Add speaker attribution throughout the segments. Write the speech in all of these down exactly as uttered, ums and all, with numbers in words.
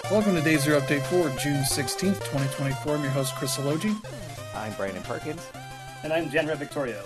Speaker 1: Welcome to Day Zero Update for June sixteenth, twenty twenty-four. I'm your host, Chris Elogi.
Speaker 2: I'm Brandon Perkins.
Speaker 3: And I'm Janra Victorio.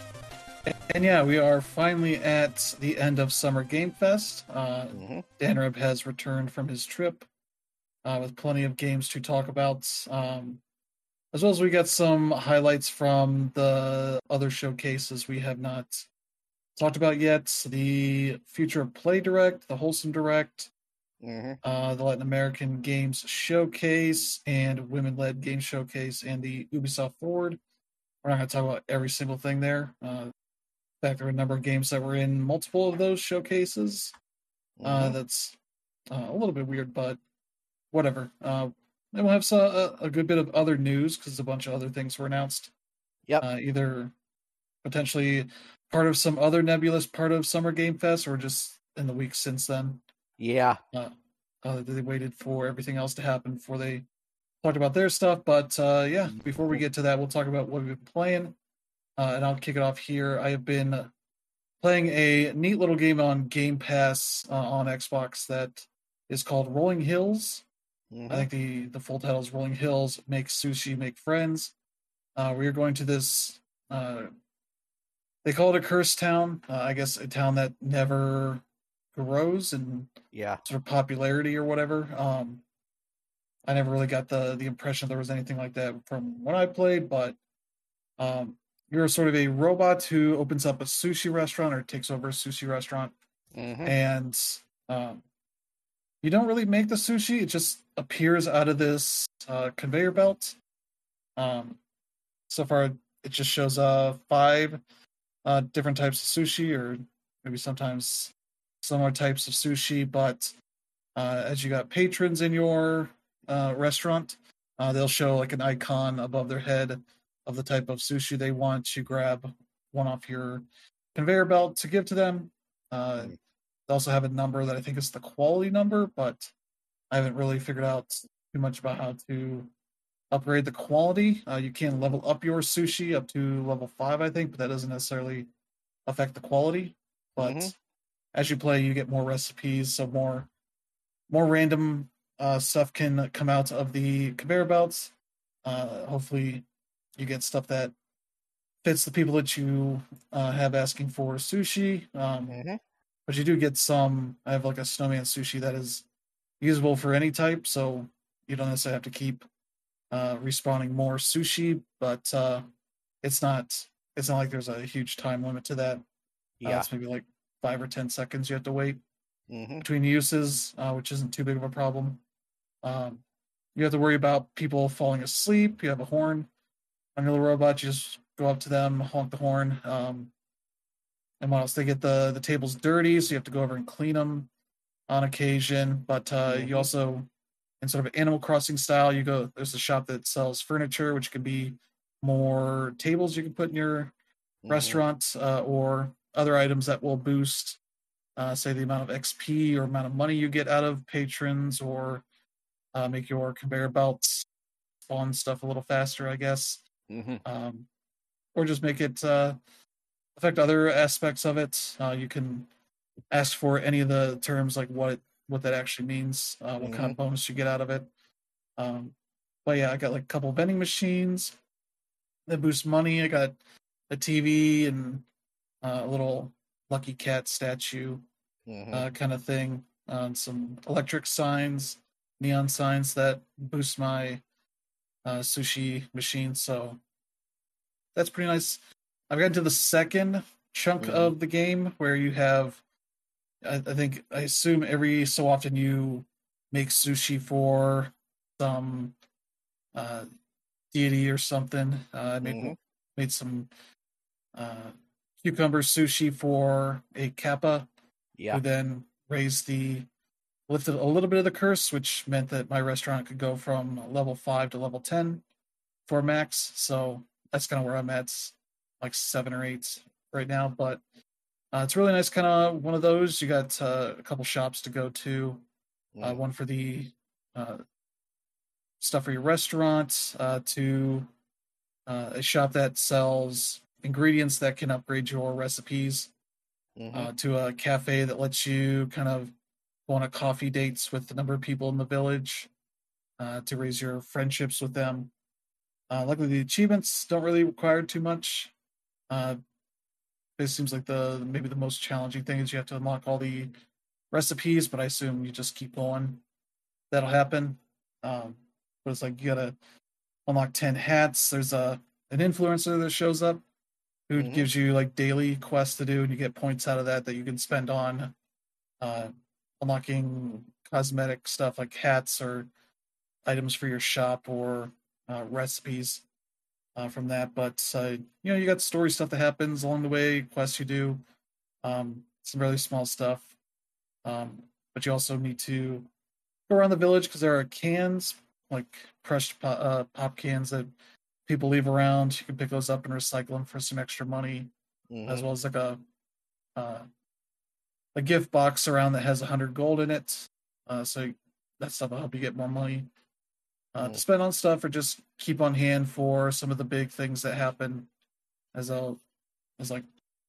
Speaker 1: And yeah, we are finally at the end of Summer Game Fest. Uh, mm-hmm. Danrib has returned from his trip uh, with plenty of games to talk about. Um, as well as we got some highlights from the other showcases we have not talked about yet. The Future of Play Direct, the Wholesome Direct, mm-hmm. uh, the Latin American Games Showcase, and Women-Led Game Showcase, and the Ubisoft Forward. We're not going to talk about every single thing there. Uh, in fact, there were a number of games that were in multiple of those showcases. Mm-hmm. Uh, that's uh, a little bit weird, but whatever. Uh, and we'll have some, a, a good bit of other news because a bunch of other things were announced.
Speaker 2: Yep.
Speaker 1: Uh, either potentially part of some other nebulous part of Summer Game Fest or just in the weeks since then.
Speaker 2: Yeah.
Speaker 1: Uh, uh, they waited for everything else to happen before they talked about their stuff. But uh, yeah, before we get to that, we'll talk about what we've been playing. Uh, and I'll kick it off here. I have been playing a neat little game on Game Pass uh, on Xbox that is called Rolling Hills. Mm-hmm. I think the, the full title is Rolling Hills, Make Sushi, Make Friends. Uh, we are going to this, uh, they call it a cursed town. Uh, I guess a town that never grows in
Speaker 2: yeah.
Speaker 1: sort of popularity or whatever. Um, I never really got the, the impression there was anything like that from when I played, but um, you're sort of a robot who opens up a sushi restaurant or takes over a sushi restaurant. Mm-hmm. And um, you don't really make the sushi. It just appears out of this uh, conveyor belt. Um, so far, it just shows uh, five uh, different types of sushi, or maybe sometimes similar types of sushi. But uh, as you got patrons in your uh, restaurant, uh, they'll show like an icon above their head of the type of sushi they want. You grab one off your conveyor belt to give to them. Uh, mm. They also have a number that I think is the quality number, but I haven't really figured out too much about how to upgrade the quality. Uh, you can level up your sushi up to level five, I think, but that doesn't necessarily affect the quality. But mm-hmm. as you play, you get more recipes, so more more random uh, stuff can come out of the conveyor belts. Uh, hopefully, you get stuff that fits the people that you uh, have asking for sushi. Um, mm-hmm. But you do get some. I have like a snowman sushi that is usable for any type, so you don't necessarily have to keep uh, respawning more sushi. But uh, it's not. It's not like there's a huge time limit to that.
Speaker 2: Yeah,
Speaker 1: uh, it's maybe like five or ten seconds you have to wait
Speaker 2: mm-hmm.
Speaker 1: between uses, uh, which isn't too big of a problem. Um, you have to worry about people falling asleep. You have a horn on your little robot. You just go up to them, honk the horn. Um, and what else? They get the, the tables dirty, so you have to go over and clean them on occasion. But uh, mm-hmm. you also, in sort of Animal Crossing style, you go, there's a shop that sells furniture, which can be more tables you can put in your mm-hmm. restaurant uh, or other items that will boost, uh, say, the amount of X P or amount of money you get out of patrons, or uh, make your conveyor belts spawn stuff a little faster, I guess.
Speaker 2: Mm-hmm.
Speaker 1: Um, or just make it uh, affect other aspects of it. Uh, you can ask for any of the terms, like what what that actually means, uh, what mm-hmm. kind of bonus you get out of it. Um, but yeah, I got like a couple vending machines that boost money. I got a T V and uh, a little Lucky Cat statue mm-hmm. uh, kind of thing. Uh, some electric signs, neon signs that boost my uh, sushi machine. So that's pretty nice. I've gotten to the second chunk mm-hmm. of the game where you have, I, I think, I assume every so often you make sushi for some uh, deity or something. Uh, I made, mm-hmm. made some uh, cucumber sushi for a kappa,
Speaker 2: yeah.
Speaker 1: who then raised the, lifted a little bit of the curse, which meant that my restaurant could go from level five to level ten for max. So that's kind of where I'm at, like seven or eight right now. But uh, it's really nice, kind of one of those. You got uh, a couple shops to go to. Uh, mm. One for the uh, stuff for your restaurant, uh, to uh, a shop that sells ingredients that can upgrade your recipes, mm-hmm. uh, to a cafe that lets you kind of go on a coffee dates with a number of people in the village uh, to raise your friendships with them. Uh, luckily, the achievements don't really require too much. Uh, it seems like the maybe the most challenging thing is you have to unlock all the recipes, but I assume you just keep going. That'll happen. Um, but it's like you gotta unlock ten hats. There's a an influencer that shows up who
Speaker 2: Mhm.
Speaker 1: gives you like daily quests to do, and you get points out of that that you can spend on uh, unlocking cosmetic stuff like hats or items for your shop or uh, recipes uh, from that. But uh, you know, you got story stuff that happens along the way, quests you do, um, some really small stuff. Um, but you also need to go around the village because there are cans, like crushed po- uh, pop cans that people leave around. You can pick those up and recycle them for some extra money, as
Speaker 2: Mhm.
Speaker 1: well as like a uh, a gift box around that has a hundred gold in it. Uh, so that stuff will help you get more money uh, to
Speaker 2: Mm.
Speaker 1: spend on stuff, or just keep on hand for some of the big things that happen. As a as like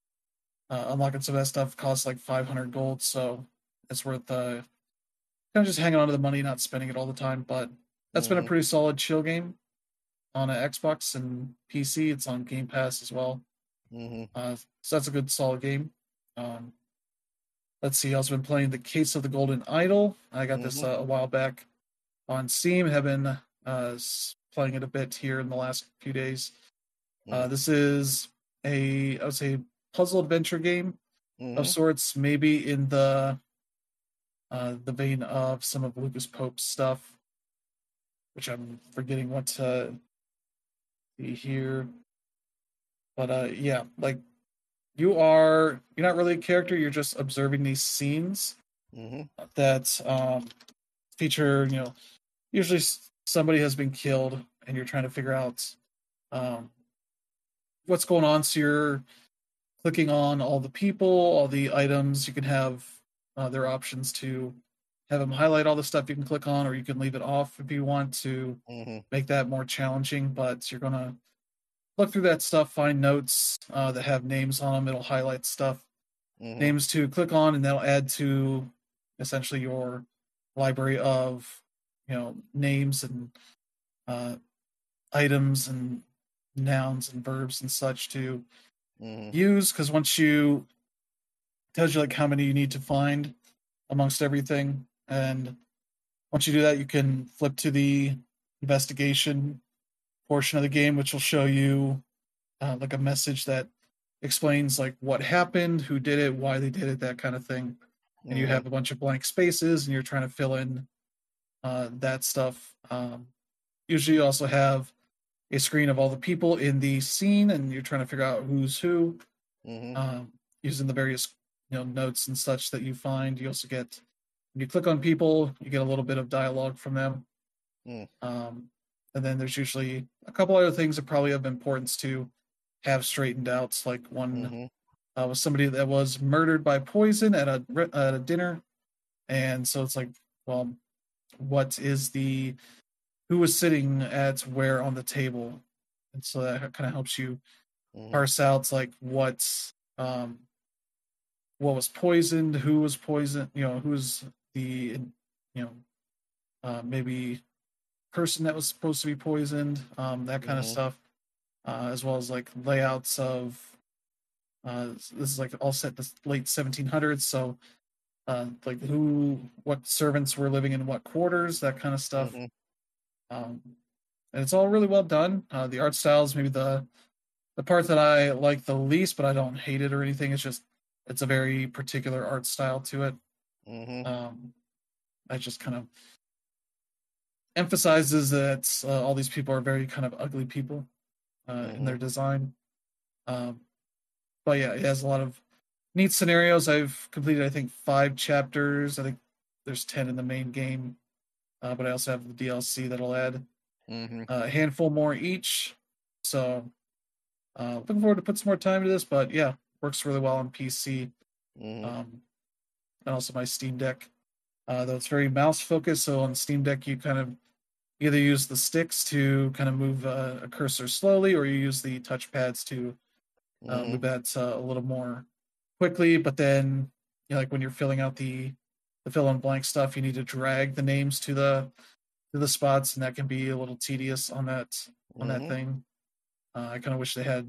Speaker 1: uh, unlocking some of that stuff costs like five hundred gold, so it's worth uh, kind of just hanging on to the money, not spending it all the time. But that's been a
Speaker 2: Mhm.
Speaker 1: pretty solid chill game on an Xbox and P C. It's on Game Pass as well,
Speaker 2: Mhm.
Speaker 1: uh, so that's a good solid game. Um, let's see, I've also been playing The Case of the Golden Idol. I got this
Speaker 2: Mhm.
Speaker 1: uh, a while back on Steam. Have been uh, s- playing it a bit here in the last few days. Uh,
Speaker 2: Mm.
Speaker 1: this is a I would say puzzle adventure game of
Speaker 2: Mhm.
Speaker 1: sorts, maybe in the uh, the vein of some of Lucas Pope's stuff, which I'm forgetting what to see here. But uh, yeah, like you are you're not really a character. You're just observing these scenes
Speaker 2: Mhm.
Speaker 1: that um, feature, you know, usually somebody has been killed, and you're trying to figure out um, what's going on. So you're clicking on all the people, all the items. You can have uh, their options to have them highlight all the stuff you can click on, or you can leave it off if you want to
Speaker 2: Mhm.
Speaker 1: make that more challenging. But you're gonna look through that stuff, find notes uh, that have names on them. It'll highlight stuff,
Speaker 2: Mhm.
Speaker 1: names to click on, and that'll add to essentially your library of you know names and uh, items and nouns and verbs and such to
Speaker 2: Mhm.
Speaker 1: use. Because once you tells you like how many you need to find amongst everything, and once you do that, you can flip to the investigation portion of the game, which will show you uh, like a message that explains like what happened, who did it, why they did it, that kind of thing. And you
Speaker 2: Mhm.
Speaker 1: have a bunch of blank spaces, and you're trying to fill in uh, that stuff. Um, usually, you also have a screen of all the people in the scene, and you're trying to figure out who's who
Speaker 2: Mhm.
Speaker 1: um, using the various you know notes and such that you find. You also get when you click on people, you get a little bit of dialogue from them.
Speaker 2: Mm.
Speaker 1: Um, and then there's usually a couple other things that probably of importance to have straightened out. Like one
Speaker 2: Mhm.
Speaker 1: uh, was somebody that was murdered by poison at a at a dinner, and so it's like, well, what is the who was sitting at where on the table, and so that kind of helps you
Speaker 2: Mhm.
Speaker 1: parse out like what um, what was poisoned, who was poisoned, you know, who's the you know uh, maybe person that was supposed to be poisoned, um, that kind of
Speaker 2: Mhm.
Speaker 1: stuff, uh, as well as like layouts of. Uh, this is like all set in the late seventeen hundreds, so uh, like who, what servants were living in what quarters, that kind of stuff.
Speaker 2: Mhm.
Speaker 1: Um, and it's all really well done. Uh, the art style is maybe the the part that I like the least, but I don't hate it or anything. It's just it's a very particular art style to it.
Speaker 2: Mhm.
Speaker 1: Um, I just kind of emphasizes that uh, all these people are very kind of ugly people uh, in their
Speaker 2: Mhm.
Speaker 1: design. Um, but yeah, it has a lot of neat scenarios. I've completed, I think, five chapters. I think there's ten in the main game, uh, but I also have the D L C that'll add
Speaker 2: Mhm.
Speaker 1: uh, a handful more each. So uh, looking forward to put some more time into this. But yeah, works really well on P C
Speaker 2: Mhm.
Speaker 1: um, and also my Steam Deck. Uh, though it's very mouse focused, so on Steam Deck you kind of either use the sticks to kind of move uh, a cursor slowly, or you use the touchpads to uh, move
Speaker 2: Mhm.
Speaker 1: that uh, a little more quickly. But then, you know, like when you're filling out the the fill in blank stuff, you need to drag the names to the to the spots, and that can be a little tedious on that on that
Speaker 2: Mhm.
Speaker 1: thing. Uh, I kind of wish they had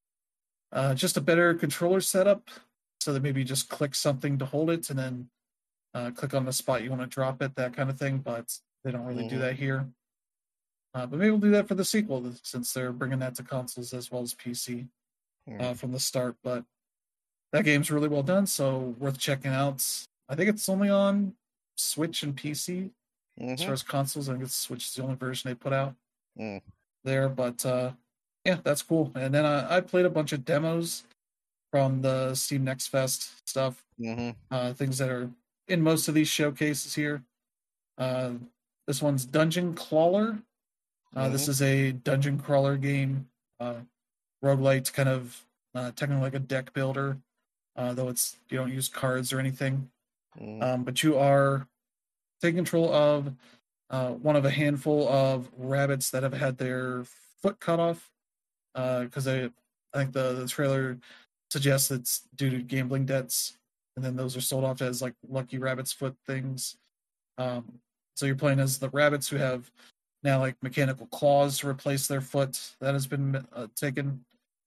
Speaker 1: uh, just a better controller setup, so that maybe you just click something to hold it, and then uh, click on the spot you want to drop it, that kind of thing. But they don't really do
Speaker 2: Mhm.
Speaker 1: that here. Uh, but maybe we'll do that for the sequel, since they're bringing that to consoles as well as P C
Speaker 2: Mm.
Speaker 1: uh, from the start. But that game's really well done, so worth checking out. I think it's only on Switch and P C as far
Speaker 2: Mhm.
Speaker 1: as consoles. I think it's Switch is the only version they put out
Speaker 2: Mm.
Speaker 1: there. But uh, yeah, that's cool. And then I, I played a bunch of demos from the Steam Next Fest stuff,
Speaker 2: Mhm.
Speaker 1: uh, things that are in most of these showcases here. Uh, this one's Dungeon Crawler. Uh, this
Speaker 2: Mhm.
Speaker 1: is a dungeon crawler game, uh, roguelite, kind of uh, technically like a deck builder, uh, though it's you don't use cards or anything.
Speaker 2: Mhm.
Speaker 1: Um, but you are taking control of uh, one of a handful of rabbits that have had their foot cut off, because I, I think the, the trailer suggests it's due to gambling debts, and then those are sold off as like lucky rabbit's foot things. Um, so you're playing as the rabbits who have now like mechanical claws to replace their foot that has been uh, taken.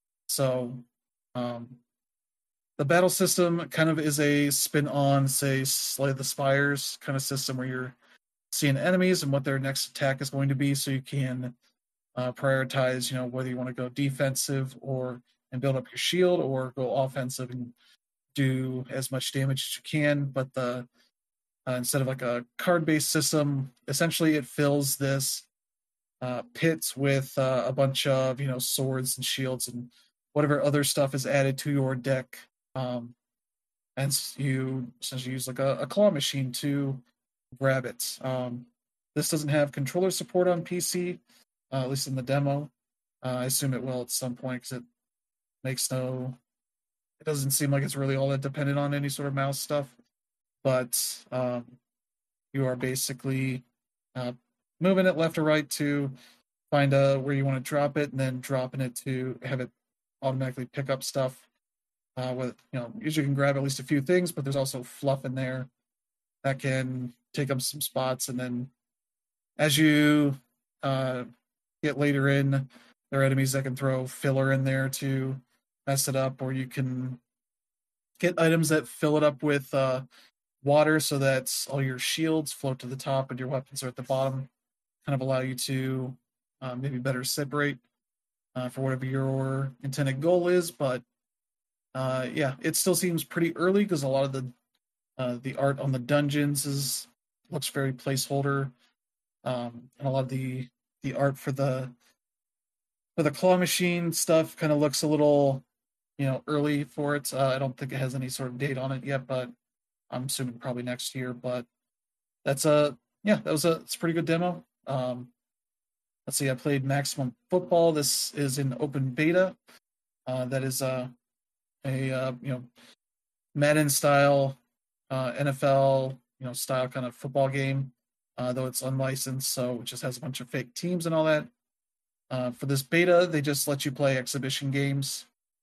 Speaker 1: So um, the battle system kind of is a spin on, say, Slay the Spires kind of system, where you're seeing enemies and what their next attack is going to be, so you can uh, prioritize, you know, whether you want to go defensive or and build up your shield, or go offensive and do as much damage as you can. But the uh, instead of like a card based system, essentially it fills this uh, pit with uh, a bunch of, you know, swords and shields and whatever other stuff is added to your deck. Um, and you essentially use like a, a claw machine to grab it. Um, this doesn't have controller support on P C, uh, at least in the demo. Uh, I assume it will at some point, because it makes no. It doesn't seem like it's really all that dependent on any sort of mouse stuff. But um, you are basically uh, moving it left or right to find uh, where you want to drop it, and then dropping it to have it automatically pick up stuff. Uh, with you know, usually you can grab at least a few things, but there's also fluff in there that can take up some spots. And then as you uh, get later in, there are enemies that can throw filler in there to mess it up, or you can get items that fill it up with uh, water, so that all your shields float to the top and your weapons are at the bottom. Kind of allow you to uh, maybe better separate uh, for whatever your intended goal is. But uh, yeah, it still seems pretty early, because a lot of the uh, the art on the dungeons is looks very placeholder, um, and a lot of the the art for the for the claw machine stuff kind of looks a little, you know, early for it. Uh, I don't think it has any sort of date on it yet, but I'm assuming probably next year. But that's a yeah, that was a it's a pretty good demo. Um, let's see, I played Maximum Football. This is in open beta. Uh, that is uh, a uh, you know, Madden style, uh, N F L, you know, style kind of football game, uh, though it's unlicensed, so it just has a bunch of fake teams and all that. Uh, for this beta, they just let you play exhibition games,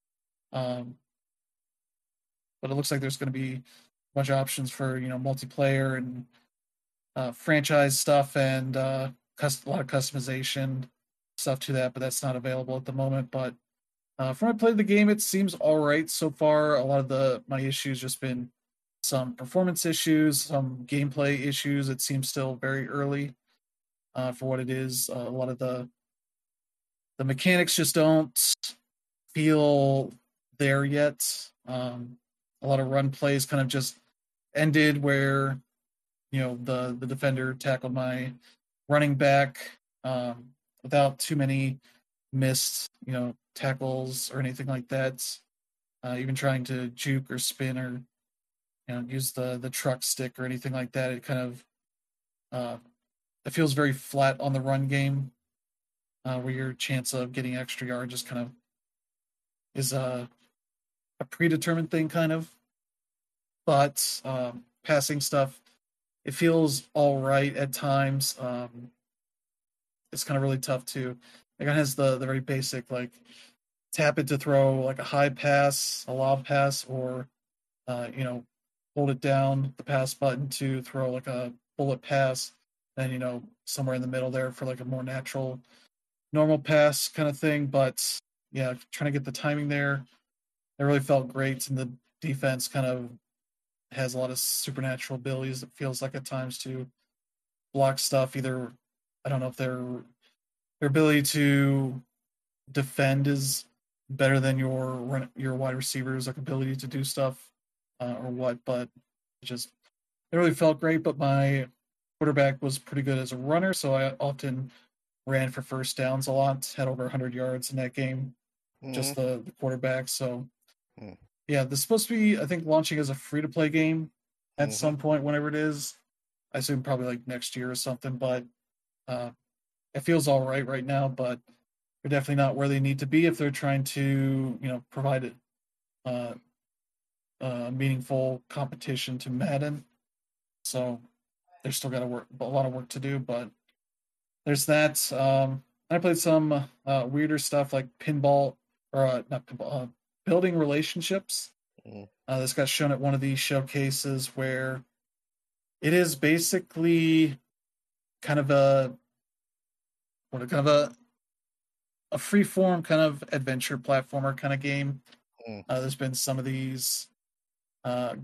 Speaker 1: um, but it looks like there's going to be a bunch of options for, you know, multiplayer and uh, franchise stuff, and uh, cust- a lot of customization stuff to that. But that's not available at the moment. But uh, from I played the game, it seems all right so far. A lot of the my issues just been some performance issues, some gameplay issues. It seems still very early uh, for what it is. Uh, a lot of the the mechanics just don't feel there yet. Um, a lot of run plays kind of just ended where, you know, the the defender tackled my running back um, without too many missed, you know, tackles or anything like that. Uh, even trying to juke or spin or, you know, use the the truck stick or anything like that, it kind of uh, it feels very flat on the run game, uh, where your chance of getting extra yard just kind of is a a predetermined thing, kind of. But um, passing stuff, it feels all right at times. Um, it's kind of really tough too. Like, it has the the very basic, like, tap it to throw like a high pass, a lob pass, or uh, you know, hold it down, the pass button to throw like a bullet pass, then you know somewhere in the middle there for like a more natural, normal pass kind of thing. But yeah, trying to get the timing there, it really felt great, and the defense kind of has a lot of supernatural abilities. It feels like at times to block stuff. Either I don't know if their their ability to defend is better than your your wide receivers' like ability to do stuff uh, or what, but it just it really felt great. But my quarterback was pretty good as a runner, so I often ran for first downs a lot. Had over one hundred yards in that game,
Speaker 2: Mm-hmm.
Speaker 1: just the, the quarterback. So
Speaker 2: Mm.
Speaker 1: yeah, this is supposed to be I think launching as a free to play game at
Speaker 2: Mhm.
Speaker 1: some point, whenever it is. I assume probably like next year or something, but uh, it feels all right right now. But they're definitely not where they need to be if they're trying to, you know, provide a uh, uh, meaningful competition to Madden. So they've still got to work a lot of work to do. But there's that. Um, I played some uh, weirder stuff like pinball or uh, not pinball, uh, building relationships.
Speaker 2: Mhm.
Speaker 1: Uh, this got shown at one of these showcases where it is basically kind of a what a kind of a a free form kind of adventure platformer kind of game.
Speaker 2: Mm.
Speaker 1: Uh, there's been some of these uh,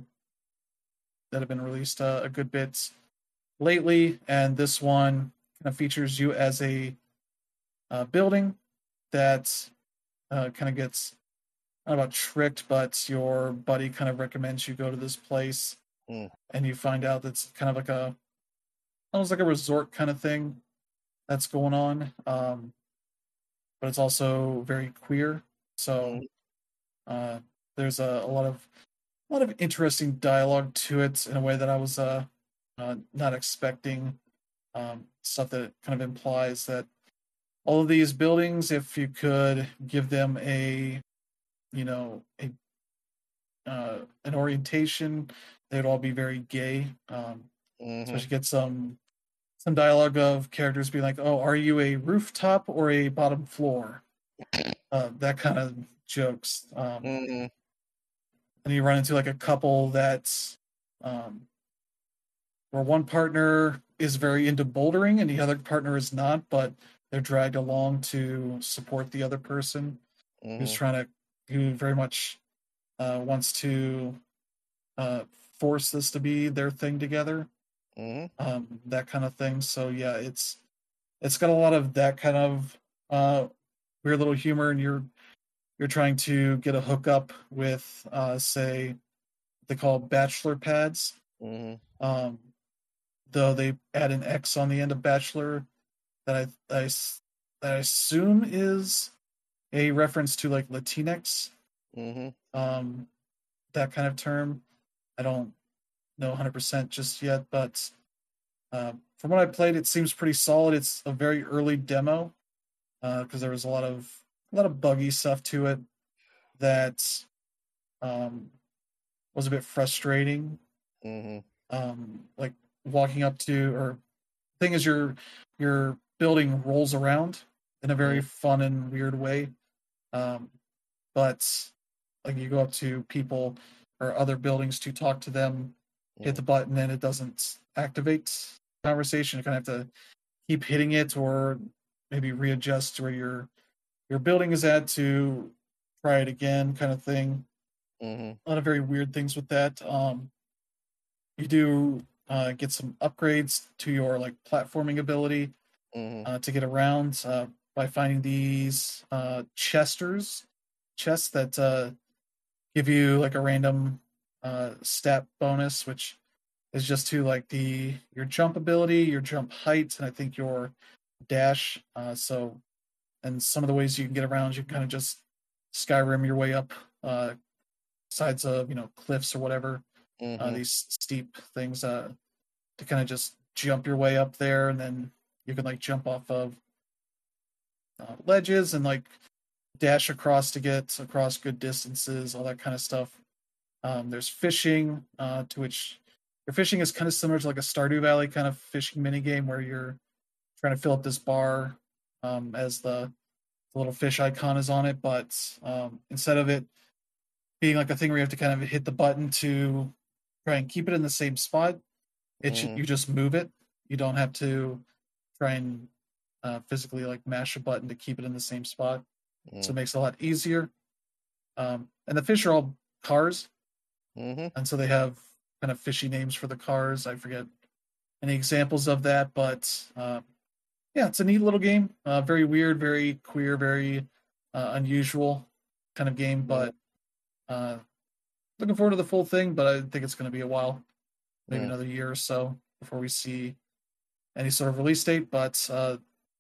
Speaker 1: that have been released uh, a good bit lately, and this one kind of features you as a uh, building that uh, kind of gets not about tricked, but your buddy kind of recommends you go to this place,
Speaker 2: Mm.
Speaker 1: and you find out that's kind of like a almost like a resort kind of thing that's going on, um, but it's also very queer. So
Speaker 2: Mm.
Speaker 1: uh, there's a, a lot of a lot of interesting dialogue to it in a way that I was uh, uh, not expecting. Um, stuff that kind of implies that all of these buildings, if you could give them a, you know, a uh, an orientation, they'd all be very gay. Um,
Speaker 2: Mhm.
Speaker 1: especially get some some dialogue of characters being like, "Oh, are you a rooftop or a bottom floor?" Uh, that kind of jokes. Um,
Speaker 2: Mhm.
Speaker 1: and you run into like a couple that's um, where one partner is very into bouldering and the other partner is not, but they're dragged along to support the other person who's
Speaker 2: Mhm.
Speaker 1: trying to, who very much uh, wants to uh, force this to be their thing together,
Speaker 2: Mhm.
Speaker 1: um, that kind of thing. So yeah, it's it's got a lot of that kind of uh, weird little humor, and you're you're trying to get a hookup with, uh, say, they call bachelor pads.
Speaker 2: Mhm.
Speaker 1: Um, though they add an X on the end of bachelor that I, I s- that I assume is a reference to like Latinx,
Speaker 2: Mhm.
Speaker 1: um, that kind of term. I don't know one hundred percent just yet, but uh, from what I played, it seems pretty solid. It's a very early demo because uh, there was a lot of a lot of buggy stuff to it that um, was a bit frustrating.
Speaker 2: Mhm.
Speaker 1: Um, like walking up to, or thing is, your your building rolls around in a very
Speaker 2: Mhm.
Speaker 1: fun and weird way. Um, but like you go up to people or other buildings to talk to them, hit the button, and it doesn't activate conversation. You kind of have to keep hitting it, or maybe readjust where your your building is at to try it again, kind of thing.
Speaker 2: Mhm.
Speaker 1: A lot of very weird things with that. Um, you do uh, get some upgrades to your like platforming ability
Speaker 2: Mhm.
Speaker 1: uh, to get around uh, by finding these uh, chesters, chests that uh, give you like a random uh, stat bonus, which is just to like the your jump ability, your jump height, and I think your dash. Uh, so, and some of the ways you can get around, you can kind of just Skyrim your way up uh, sides of you know cliffs or whatever. Uh,
Speaker 2: Mhm.
Speaker 1: these steep things uh, to kind of just jump your way up there, and then you can like jump off of uh, ledges and like dash across to get across good distances, all that kind of stuff. Um, there's fishing, uh, to which your fishing is kind of similar to like a Stardew Valley kind of fishing mini game where you're trying to fill up this bar um, as the, the little fish icon is on it, but um, instead of it being like a thing where you have to kind of hit the button to try and keep it in the same spot. It should,
Speaker 2: Mhm.
Speaker 1: you just move it. You don't have to try and uh, physically like mash a button to keep it in the same spot. So it
Speaker 2: Mm.
Speaker 1: makes it a lot easier. Um, and the fish are all cars,
Speaker 2: Mhm.
Speaker 1: and so they have kind of fishy names for the cars. I forget any examples of that, but um, yeah, it's a neat little game. Uh, very weird, very queer, very uh, unusual kind of game. But uh, looking forward to the full thing. But I think it's going to be a while, maybe
Speaker 2: Mm.
Speaker 1: another year or so before we see any sort of release date. But uh,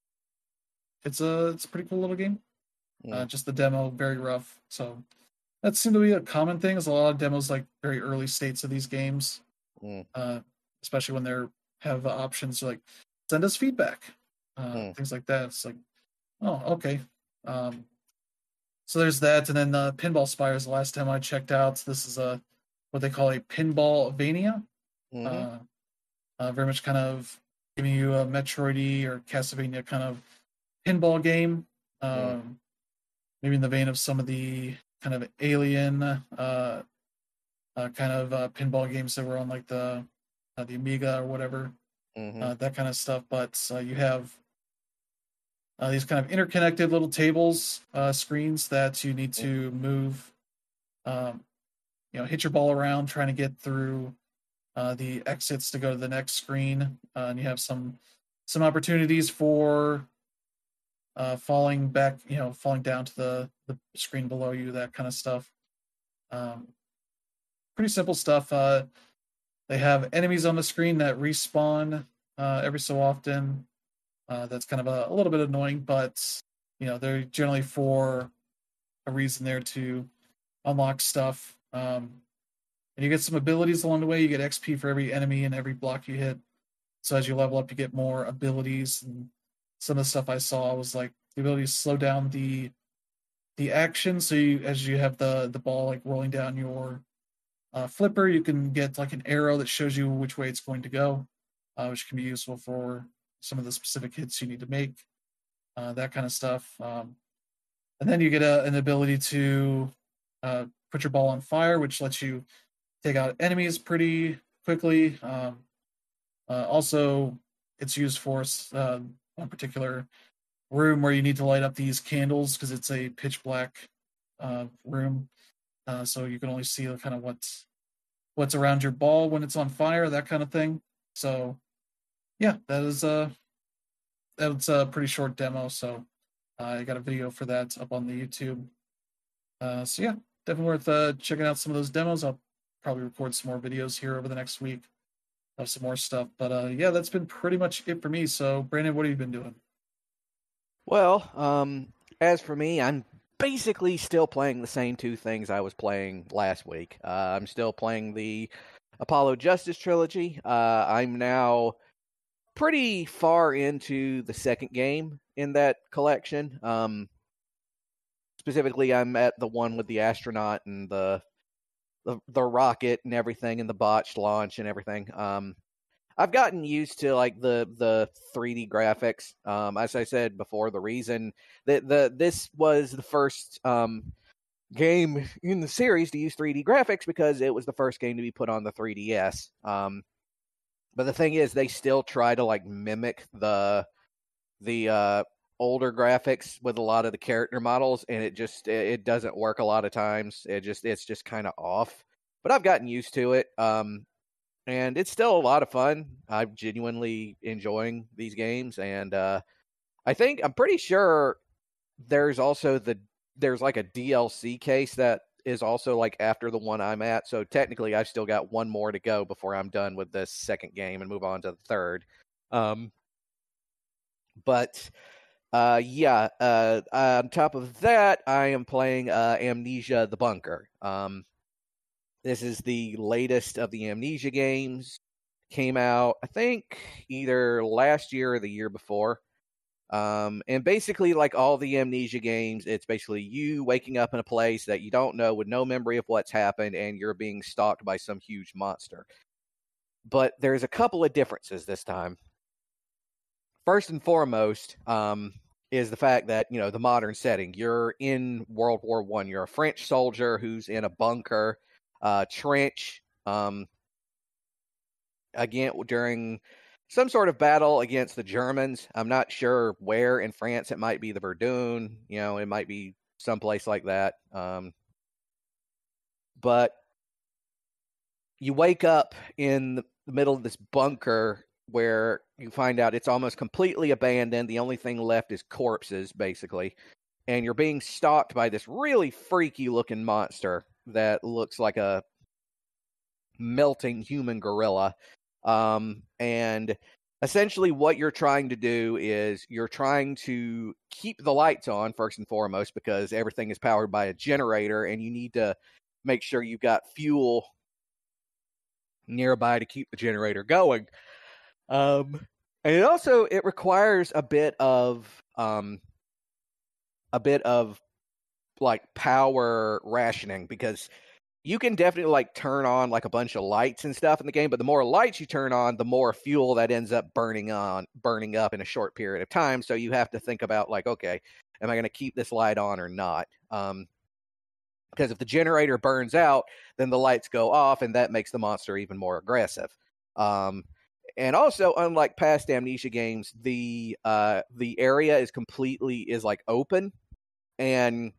Speaker 1: it's a it's a pretty cool little game. Uh,
Speaker 2: Mm.
Speaker 1: just the demo, very rough. So that seemed to be a common thing. Is a lot of demos like very early states of these games,
Speaker 2: Mm.
Speaker 1: uh, especially when they're have options like send us feedback, uh,
Speaker 2: Mm.
Speaker 1: things like that. It's like, oh, okay. Um, so there's that, and then uh, Pinball Spires. The last time I checked out, this is a what they call a Pinball Vania.
Speaker 2: Mhm.
Speaker 1: Uh, uh, very much kind of giving you a Metroidy or Castlevania kind of pinball game.
Speaker 2: Mm.
Speaker 1: Um, maybe in the vein of some of the kind of alien uh, uh, kind of uh, pinball games that were on like the uh, the Amiga or whatever,
Speaker 2: Mhm.
Speaker 1: uh, that kind of stuff. But uh, you have uh, these kind of interconnected little tables, uh, screens that you need to move. Um, you know, hit your ball around, trying to get through uh, the exits to go to the next screen, uh, and you have some some opportunities for uh, falling back, you know, falling down to the the screen below you, that kind of stuff. Um, pretty simple stuff. Uh, they have enemies on the screen that respawn uh, every so often. Uh, that's kind of a, a little bit annoying, but you know they're generally for a reason there to unlock stuff. Um, and you get some abilities along the way. You get X P for every enemy and every block you hit. So as you level up, you get more abilities. And some of the stuff I saw was like the ability to slow down the the action. So you, as you have the the ball like rolling down your uh, flipper, you can get like an arrow that shows you which way it's going to go, uh, which can be useful for some of the specific hits you need to make, uh, that kind of stuff. Um, and then you get a, an ability to uh, put your ball on fire, which lets you take out enemies pretty quickly. Um, uh, also, it's used for uh, one particular room where you need to light up these candles because it's a pitch black uh, room, uh, so you can only see kind of what's what's around your ball when it's on fire, that kind of thing. So, yeah, that is a that's a pretty short demo. So, uh, I got a video for that up on the YouTube. Uh, so yeah, definitely worth uh, checking out some of those demos. I'll probably record some more videos here over the next week of some more stuff. But uh, yeah, that's been pretty much it for me. So, Brandon, what have you been doing?
Speaker 4: Well, um, as for me, I'm basically still playing the same two things I was playing last week. Uh, I'm still playing the Apollo Justice trilogy. Uh, I'm now pretty far into the second game in that collection. Um, specifically, I'm at the one with the astronaut and the the, the rocket and everything, and the botched launch and everything. Um, I've gotten used to like the the three D graphics. Um, as I said before, the reason that the this was the first um, game in the series to use three D graphics because it was the first game to be put on the three D S. Um, but the thing is, they still try to like mimic the the uh, older graphics with a lot of the character models, and it just it, it doesn't work a lot of times. It just it's just kind of off. But I've gotten used to it. Um, and it's still a lot of fun. I'm genuinely enjoying these games, and uh, I think I'm pretty sure there's also the there's like a D L C case that is also like after the one I'm at. So technically, I've still got one more to go before I'm done with this second game and move on to the third. Um, but uh, yeah, uh, on top of that, I am playing uh, Amnesia: The Bunker. Um, This is the latest of the Amnesia games. Came out, I think, either last year or the year before. Um, and basically, like all the Amnesia games, it's basically you waking up in a place that you don't know with no memory of what's happened, and you're being stalked by some huge monster. But there's a couple of differences this time. First and foremost, um, is the fact that, you know, the modern setting. You're in World War One. You're a French soldier who's in a bunker. Uh, trench, um, again during some sort of battle against the Germans. I'm not sure where in France. It might be the Verdun. You know, it might be someplace like that. Um, but you wake up in the middle of this bunker where you find out it's almost completely abandoned. The only thing left is corpses, basically. And you're being stalked by this really freaky looking monster that looks like a melting human gorilla. Um, and essentially what you're trying to do is you're trying to keep the lights on first and foremost, because everything is powered by a generator and you need to make sure you've got fuel nearby to keep the generator going. Um, and it also, it requires a bit of, um, a bit of like power rationing, because you can definitely like turn on like a bunch of lights and stuff in the game, but the more lights you turn on, the more fuel that ends up burning on, burning up in a short period of time. So you have to think about like, okay, am I going to keep this light on or not? Um, because if the generator burns out, then the lights go off, and that makes the monster even more aggressive. Um, and also, unlike past Amnesia games, the uh, the area is completely is like open, and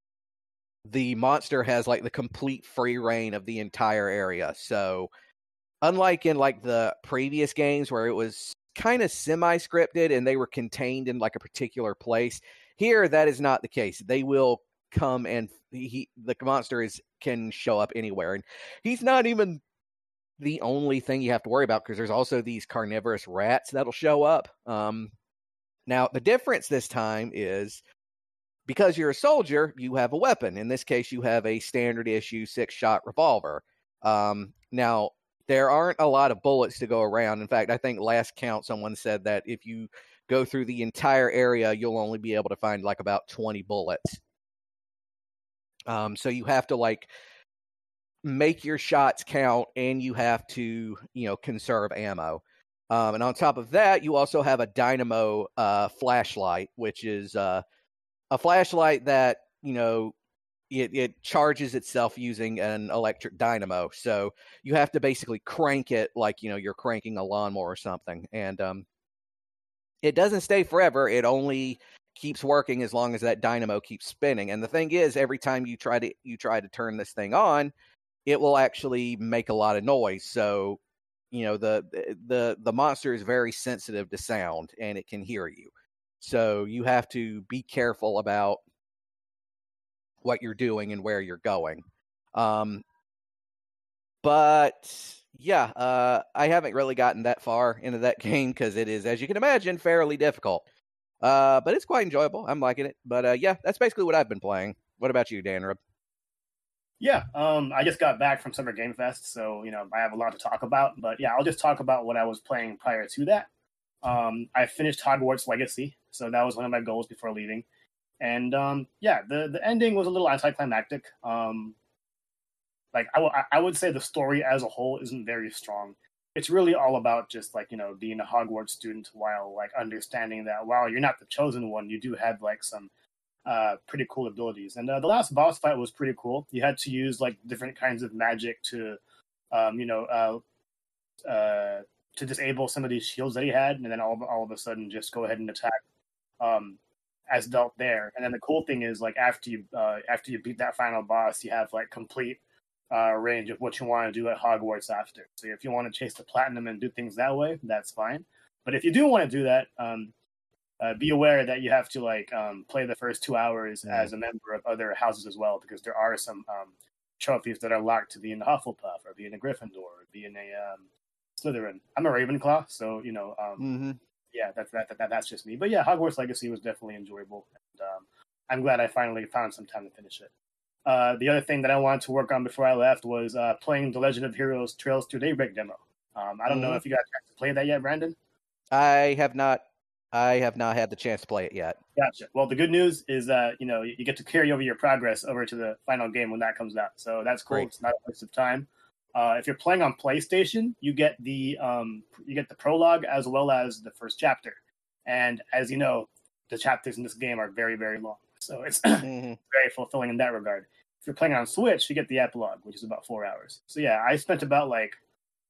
Speaker 4: the monster has like the complete free reign of the entire area. So, unlike in like the previous games where it was kind of semi-scripted and they were contained in like a particular place, here that is not the case. They will come and he the monster is can show up anywhere, and he's not even the only thing you have to worry about, because there's also these carnivorous rats that'll show up. Um, now the difference this time is because you're a soldier, you have a weapon. In this case, you have a standard issue six shot revolver. Um, now there aren't a lot of bullets to go around. In fact, I think last count someone said that if you go through the entire area, you'll only be able to find like about twenty bullets. Um, so you have to like make your shots count, and you have to, you know, conserve ammo. Um, and on top of that, you also have a dynamo uh, flashlight, which is uh, a flashlight that, you know, it, it charges itself using an electric dynamo. So you have to basically crank it like, you know, you're cranking a lawnmower or something. And um, it doesn't stay forever. It only keeps working as long as that dynamo keeps spinning. And the thing is, every time you try to you try to turn this thing on, it will actually make a lot of noise. So, you know, the the the monster is very sensitive to sound, and it can hear you. So you have to be careful about what you're doing and where you're going. Um, but yeah, uh, I haven't really gotten that far into that game because it is, as you can imagine, fairly difficult. Uh, but it's quite enjoyable. I'm liking it. But uh, yeah, that's basically what I've been playing. What about you, Danrub?
Speaker 3: Yeah, um, I just got back from Summer Game Fest, so you know I have a lot to talk about. But yeah, I'll just talk about what I was playing prior to that. Um, I finished Hogwarts Legacy, so that was one of my goals before leaving. And um, yeah, the the ending was a little anticlimactic. Um, like I, w- I would say the story as a whole isn't very strong. It's really all about just like, you know, being a Hogwarts student while like understanding that while you're not the chosen one, you do have like some uh, pretty cool abilities. And uh, the last boss fight was pretty cool. You had to use like different kinds of magic to, um, you know, uh, uh, to disable some of these shields that he had, and then all all of a sudden just go ahead and attack um, as dealt there. And then the cool thing is like after you uh, after you beat that final boss, you have like complete Uh, range of what you want to do at Hogwarts after. So if you want to chase the platinum and do things that way, that's fine. But if you do want to do that, um, uh, be aware that you have to like um, play the first two hours mm. as a member of other houses as well, because there are some um, trophies that are locked to being a Hufflepuff or being a Gryffindor or being a um, Slytherin. I'm a Ravenclaw, so you know, um,
Speaker 4: mm-hmm.
Speaker 3: yeah, that's that, that, that that's just me. But yeah, Hogwarts Legacy was definitely enjoyable, and um, I'm glad I finally found some time to finish it. Uh, the other thing that I wanted to work on before I left was uh, playing the Legend of Heroes Trails to Daybreak demo. Um, I don't mm-hmm. know if you got a chance to play that yet, Brandon.
Speaker 4: I have not. I have not had the chance to play it yet.
Speaker 3: Gotcha. Well, the good news is that you know you get to carry over your progress over to the final game when that comes out. So that's cool. Great. It's not a waste of time. Uh, if you're playing on PlayStation, you get the um, you get the prologue as well as the first chapter. And as you know, the chapters in this game are very very long. So it's mm-hmm. very fulfilling in that regard. If you're playing on Switch, you get the epilogue, which is about four hours. So yeah, I spent about like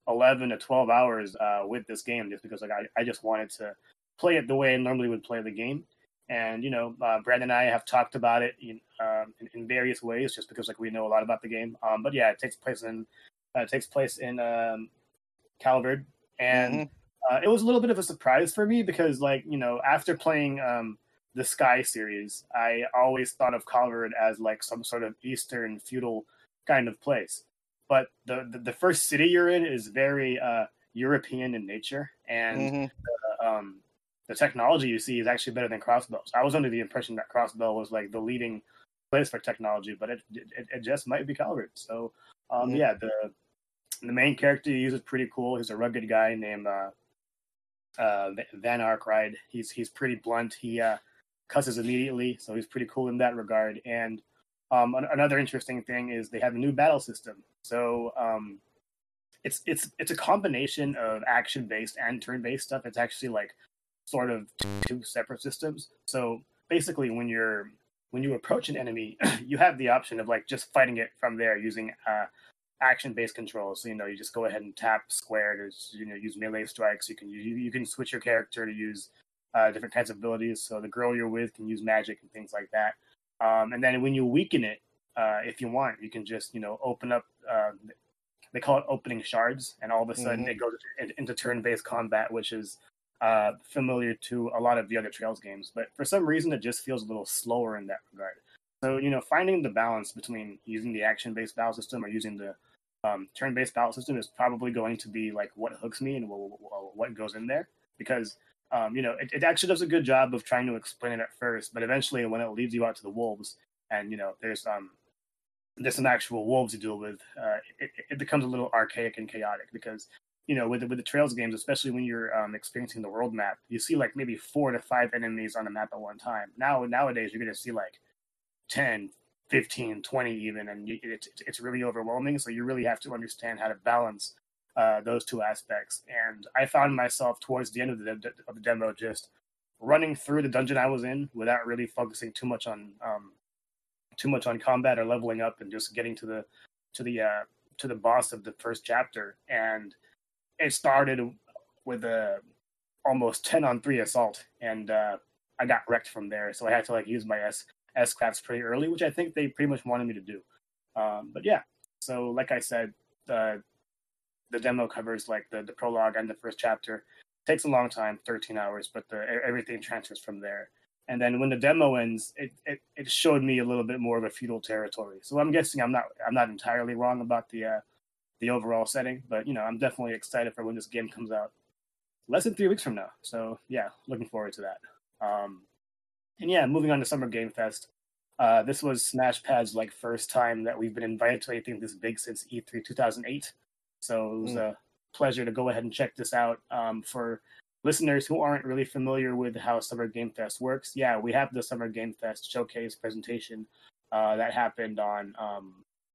Speaker 3: eleven to twelve hours uh, with this game just because like I, I just wanted to play it the way I normally would play the game. And, you know, uh, Brandon and I have talked about it in, um, in, in various ways just because like we know a lot about the game. Um, but yeah, it takes place in uh, it takes place in um, Calvard. And mm-hmm. uh, it was a little bit of a surprise for me because like, you know, after playing um, the Sky series, I always thought of Calvard as like some sort of Eastern feudal kind of place. But the, the, the first city you're in is very uh, European in nature. And mm-hmm. the, um, the technology you see is actually better than Crossbows. I was under the impression that Crossbow was like the leading place for technology, but it it, it just might be Calvard. So um, mm-hmm. yeah, the the main character you use is pretty cool. He's a rugged guy named uh, uh, Van Arkride. He's he's pretty blunt. He uh, cusses immediately, so he's pretty cool in that regard. And um, an- another interesting thing is they have a new battle system. So um, it's it's it's a combination of action based and turn based stuff. It's actually like sort of two separate systems. So basically when you're when you approach an enemy, you have the option of like just fighting it from there using uh, action-based controls. So, you know, you just go ahead and tap square to, you know, use melee strikes. You can you, you can switch your character to use uh, different kinds of abilities. So the girl you're with can use magic and things like that. Um, and then when you weaken it, uh, if you want, you can just, you know, open up. Uh, they call it opening shards, and all of a sudden mm-hmm. it goes into turn-based combat, which is uh, familiar to a lot of the other Trails games. But for some reason, it just feels a little slower in that regard. So, you know, finding the balance between using the action-based battle system or using the um, turn-based battle system is probably going to be like what hooks me and what goes in there. Because, um, you know, it, it actually does a good job of trying to explain it at first, but eventually when it leads you out to the wolves and, you know, there's um, there's some actual wolves to deal with, uh, it, it becomes a little archaic and chaotic because, you know, with the, with the Trails games, especially when you're um, experiencing the world map, you see like maybe four to five enemies on the map at one time. Now, nowadays, you're going to see like ten, fifteen, twenty even, and it's, it's really overwhelming. So you really have to understand how to balance uh, those two aspects. And I found myself towards the end of the, of the demo just running through the dungeon I was in without really focusing too much on um, too much on combat or leveling up, and just getting to the to the uh, to the boss of the first chapter. And it started with a almost ten on three assault, and uh, I got wrecked from there. So I had to like use my S S class pretty early, which I think they pretty much wanted me to do. Um, but yeah, so like I said, the the demo covers like the, the prologue and the first chapter. It takes a long time, thirteen hours, but the everything transfers from there. And then when the demo ends, it, it, it showed me a little bit more of a feudal territory. So I'm guessing I'm not I'm not entirely wrong about the uh, the overall setting, but you know, I'm definitely excited for when this game comes out less than three weeks from now. So yeah, looking forward to that. Um, and yeah, moving on to Summer Game Fest. Uh, this was SmashPad's like first time that we've been invited to anything this big since E three two thousand eight. So it was mm. a pleasure to go ahead and check this out. Um, for listeners who aren't really familiar with how Summer Game Fest works, yeah, we have the Summer Game Fest showcase presentation uh, that happened on um,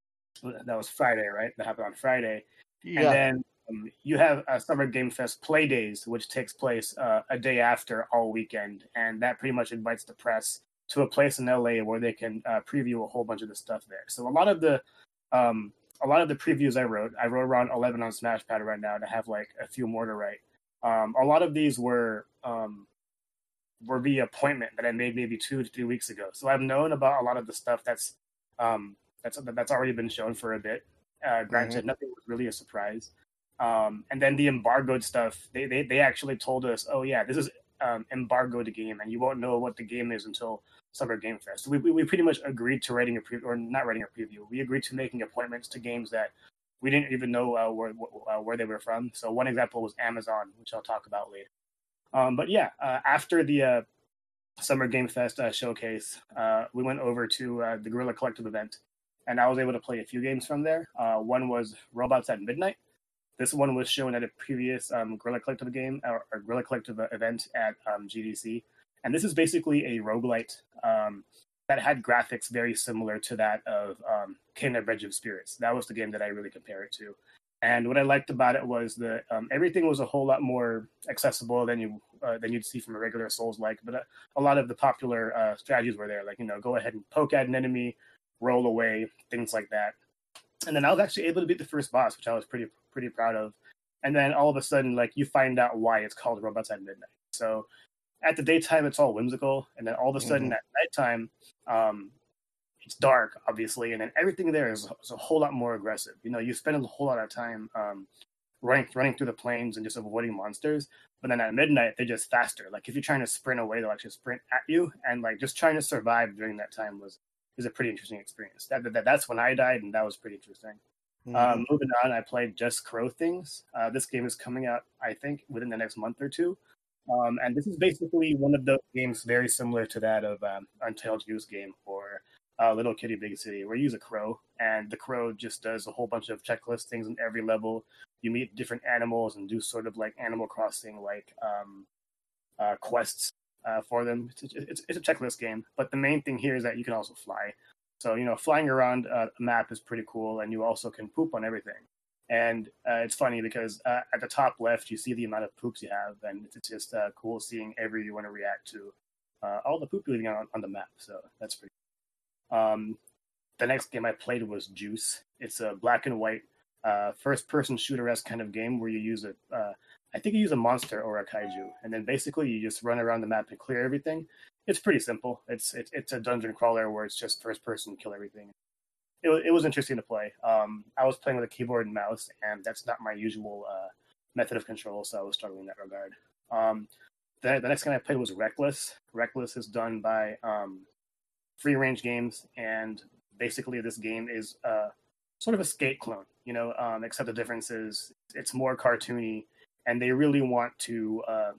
Speaker 3: that was Friday, right? That happened on Friday, yeah. And then um, you have a Summer Game Fest Play Days, which takes place uh, a day after all weekend, and that pretty much invites the press to a place in L A where they can uh, preview a whole bunch of the stuff there. So a lot of the um, a lot of the previews I wrote, I wrote around eleven on SmashPad right now to have like a few more to write. Um, a lot of these were um, were via appointment that I made maybe two to three weeks ago. So I've known about a lot of the stuff that's um, that's that's already been shown for a bit. Uh, granted, mm-hmm. nothing was really a surprise. Um, and then the embargoed stuff, they, they they actually told us, oh yeah, this is um, embargoed game, and you won't know what the game is until Summer Game Fest. So we, we we pretty much agreed to writing a preview, or not writing a preview. We agreed to making appointments to games that we didn't even know uh, where uh, where they were from. So one example was Amazon, which I'll talk about later. Um, but yeah, uh, after the uh, Summer Game Fest uh, showcase, uh, we went over to uh, the Guerrilla Collective event, and I was able to play a few games from there. Uh, one was Robots at Midnight. This one was shown at a previous um, Guerrilla Collective game, or, or Guerrilla Collective event at um, G D C. And this is basically a roguelite um, that had graphics very similar to that of um, Kena Bridge of Spirits. That was the game that I really compare it to. And what I liked about it was that um, everything was a whole lot more accessible than you uh, than you'd see from a regular Souls-like. But a, a lot of the popular uh, strategies were there, like, you know, go ahead and poke at an enemy, roll away, things like that. And then I was actually able to beat the first boss, which I was pretty pretty proud of. and then all of a sudden, like you find out why it's called Robots at Midnight. So at the daytime, it's all whimsical, and then all of a sudden
Speaker 2: Mhm.
Speaker 3: at nighttime, um, it's dark, obviously, and then everything there is, is a whole lot more aggressive. You know, you spend a whole lot of time um, running running through the plains and just avoiding monsters. But then at midnight, they're just faster. Like if you're trying to sprint away, they'll actually sprint at you, and like just trying to survive during that time was is a pretty interesting experience. That, that that's when I died, and that was pretty interesting.
Speaker 2: Mhm.
Speaker 3: Um, moving on, I played Just Crow Things. Uh, this game is coming out, I think, within the next month or two. Um, and this is basically one of those games very similar to that of um, Untitled Goose Game or uh, Little Kitty Big City, where you use a crow, and the crow just does a whole bunch of checklist things in every level. You meet different animals and do sort of like Animal Crossing like um, uh, quests uh, for them. It's, it's, it's a checklist game, but the main thing here is that you can also fly. So, you know, flying around uh, a map is pretty cool, and you also can poop on everything. And uh, it's funny because uh, at the top left, you see the amount of poops you have, and it's just uh, cool seeing every you want to react to uh, all the poop you're leaving on, on the map. So that's pretty cool. Um, the next game I played was Juice. It's a black and white uh, first-person shooter-esque kind of game where you use a, uh, I think you use a monster or a kaiju, and then basically you just run around the map and clear everything. It's pretty simple. It's it's, it's a dungeon crawler where it's just first-person, kill everything. It was, it was interesting to play. Um, I was playing with a keyboard and mouse, and that's not my usual uh, method of control, so I was struggling in that regard. Um, the, the next game I played was Reckless. Reckless is done by um, Free Range Games, and basically this game is uh, sort of a Skate clone, you know, um, except the difference is it's more cartoony, and they really want to uh,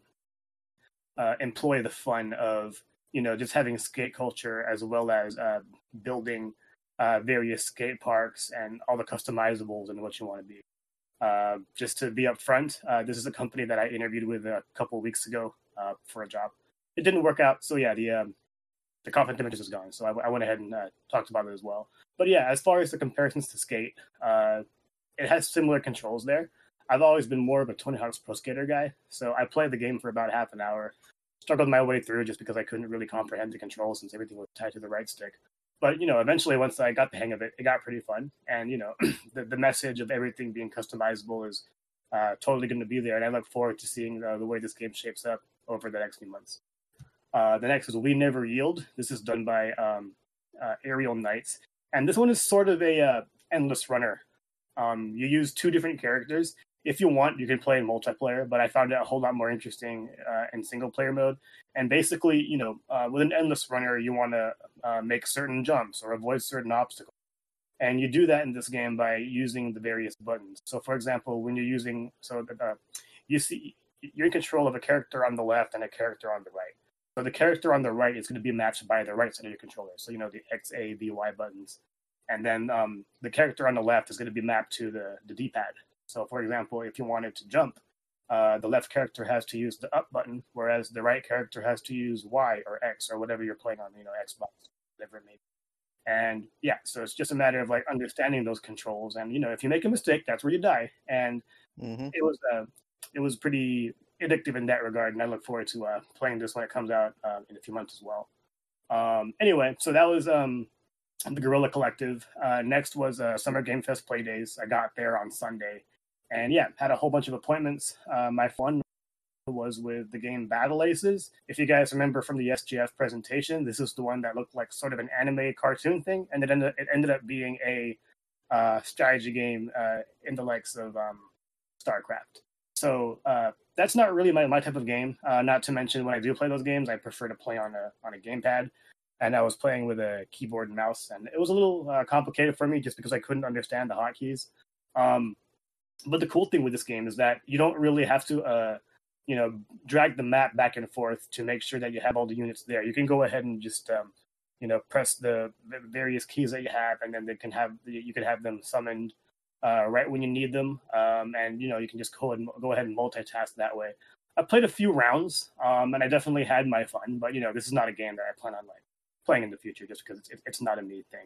Speaker 3: uh, employ the fun of, you know, just having skate culture as well as uh, building Uh, various skate parks and all the customizables and what you want to be. Uh, just to be upfront, uh, this is a company that I interviewed with a couple of weeks ago uh, for a job. It didn't work out, so yeah, the um, the conflict of interest is gone. So I, I went ahead and uh, talked about it as well. But yeah, as far as the comparisons to Skate, uh, it has similar controls there. I've always been more of a Tony Hawk's Pro Skater guy, so I played the game for about half an hour, struggled my way through just because I couldn't really comprehend the controls since everything was tied to the right stick. But, you know, eventually once I got the hang of it, it got pretty fun. And, you know, the, the message of everything being customizable is uh, totally going to be there. And I look forward to seeing uh, the way this game shapes up over the next few months. Uh, the next is We Never Yield. This is done by um, uh, Aerial Knights. And this one is sort of a uh, endless runner. Um, you use two different characters. If you want, you can play in multiplayer, but I found it a whole lot more interesting uh, in single player mode. And basically, you know, uh, with an endless runner, you want to uh, make certain jumps or avoid certain obstacles. And you do that in this game by using the various buttons. So, for example, when you're using, so uh, you see, you're in control of a character on the left and a character on the right. So the character on the right is going to be matched by the right side of your controller. So, you know, the X, A, B, Y buttons. And then um, the character on the left is going to be mapped to the, the D-pad. So, for example, if you wanted to jump, uh, the left character has to use the up button, whereas the right character has to use Y or X or whatever you're playing on, you know, Xbox, whatever it may be. And yeah, so it's just a matter of like understanding those controls. And you know, if you make a mistake, that's where you die. And
Speaker 2: Mhm.
Speaker 3: it was uh, it was pretty addictive in that regard. And I look forward to uh, playing this when it comes out uh, in a few months as well. Um, anyway, so that was um, the Guerrilla Collective. Uh, next was uh, Summer Game Fest Play Days. I got there on Sunday. And yeah, had a whole bunch of appointments. Uh, my fun was with the game Battle Aces. If you guys remember from the S G F presentation, this is the one that looked like sort of an anime cartoon thing, and it ended, it ended up being a uh, strategy game uh, in the likes of um, StarCraft. So uh, that's not really my, my type of game. Uh, not to mention, when I do play those games, I prefer to play on a on a gamepad. And I was playing with a keyboard and mouse, and it was a little uh, complicated for me just because I couldn't understand the hotkeys. Um, But the cool thing with this game is that you don't really have to, uh, you know, drag the map back and forth to make sure that you have all the units there. You can go ahead and just, um, you know, press the, the various keys that you have, and then they can have you can have them summoned uh, right when you need them, um, and you know you can just go ahead and go ahead and multitask that way. I played a few rounds, um, and I definitely had my fun. But you know, this is not a game that I plan on like playing in the future, just because it's it's not a me thing.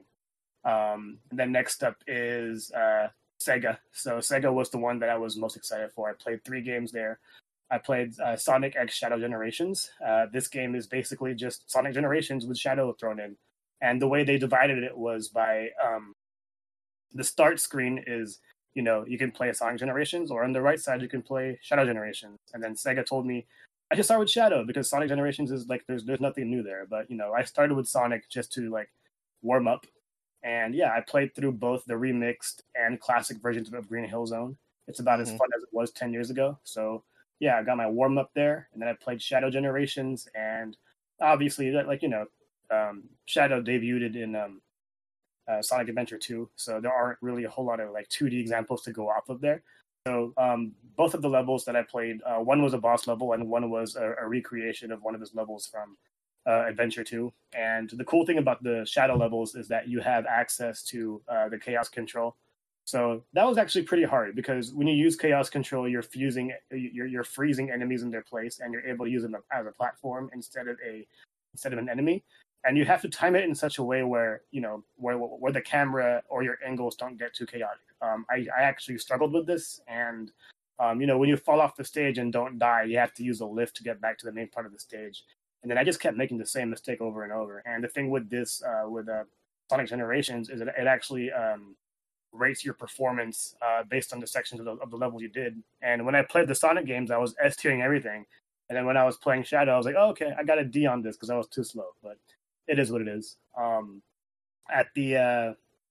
Speaker 3: Um, and then next up is. Uh, Sega. So Sega was the one that I was most excited for. I played three games there. I played uh, Sonic X Shadow Generations. Uh, this game is basically just Sonic Generations with Shadow thrown in. And the way they divided it was by um, the start screen is, you know, you can play Sonic Generations, or on the right side you can play Shadow Generations. And then Sega told me I should start with Shadow because Sonic Generations is like there's there's nothing new there. But you know, I started with Sonic just to like warm up. And yeah, I played through both the remixed and classic versions of Green Hill Zone. It's about
Speaker 2: Mhm.
Speaker 3: as fun as it was ten years ago. So yeah, I got my warm up there, and then I played Shadow Generations, and obviously, like you know, um, Shadow debuted in um, uh, Sonic Adventure two, so there aren't really a whole lot of like two D examples to go off of there. So um, both of the levels that I played, uh, one was a boss level, and one was a, a recreation of one of his levels from uh, Adventure two. And the cool thing about the Shadow levels is that you have access to uh, the Chaos Control. So that was actually pretty hard because when you use Chaos Control, you're fusing, you're, you're freezing enemies in their place, and you're able to use them as a platform instead of a instead of an enemy. And you have to time it in such a way where you know where where the camera or your angles don't get too chaotic. Um, I, I actually struggled with this, and um, you know when you fall off the stage and don't die, you have to use a lift to get back to the main part of the stage. And then I just kept making the same mistake over and over. And the thing with this, uh, with uh, Sonic Generations, is that it actually um, rates your performance uh, based on the sections of the, of the level you did. And when I played the Sonic games, I was S tiering everything. And then when I was playing Shadow, I was like, oh, okay, I got a D on this because I was too slow. But it is what it is. Um, at the uh,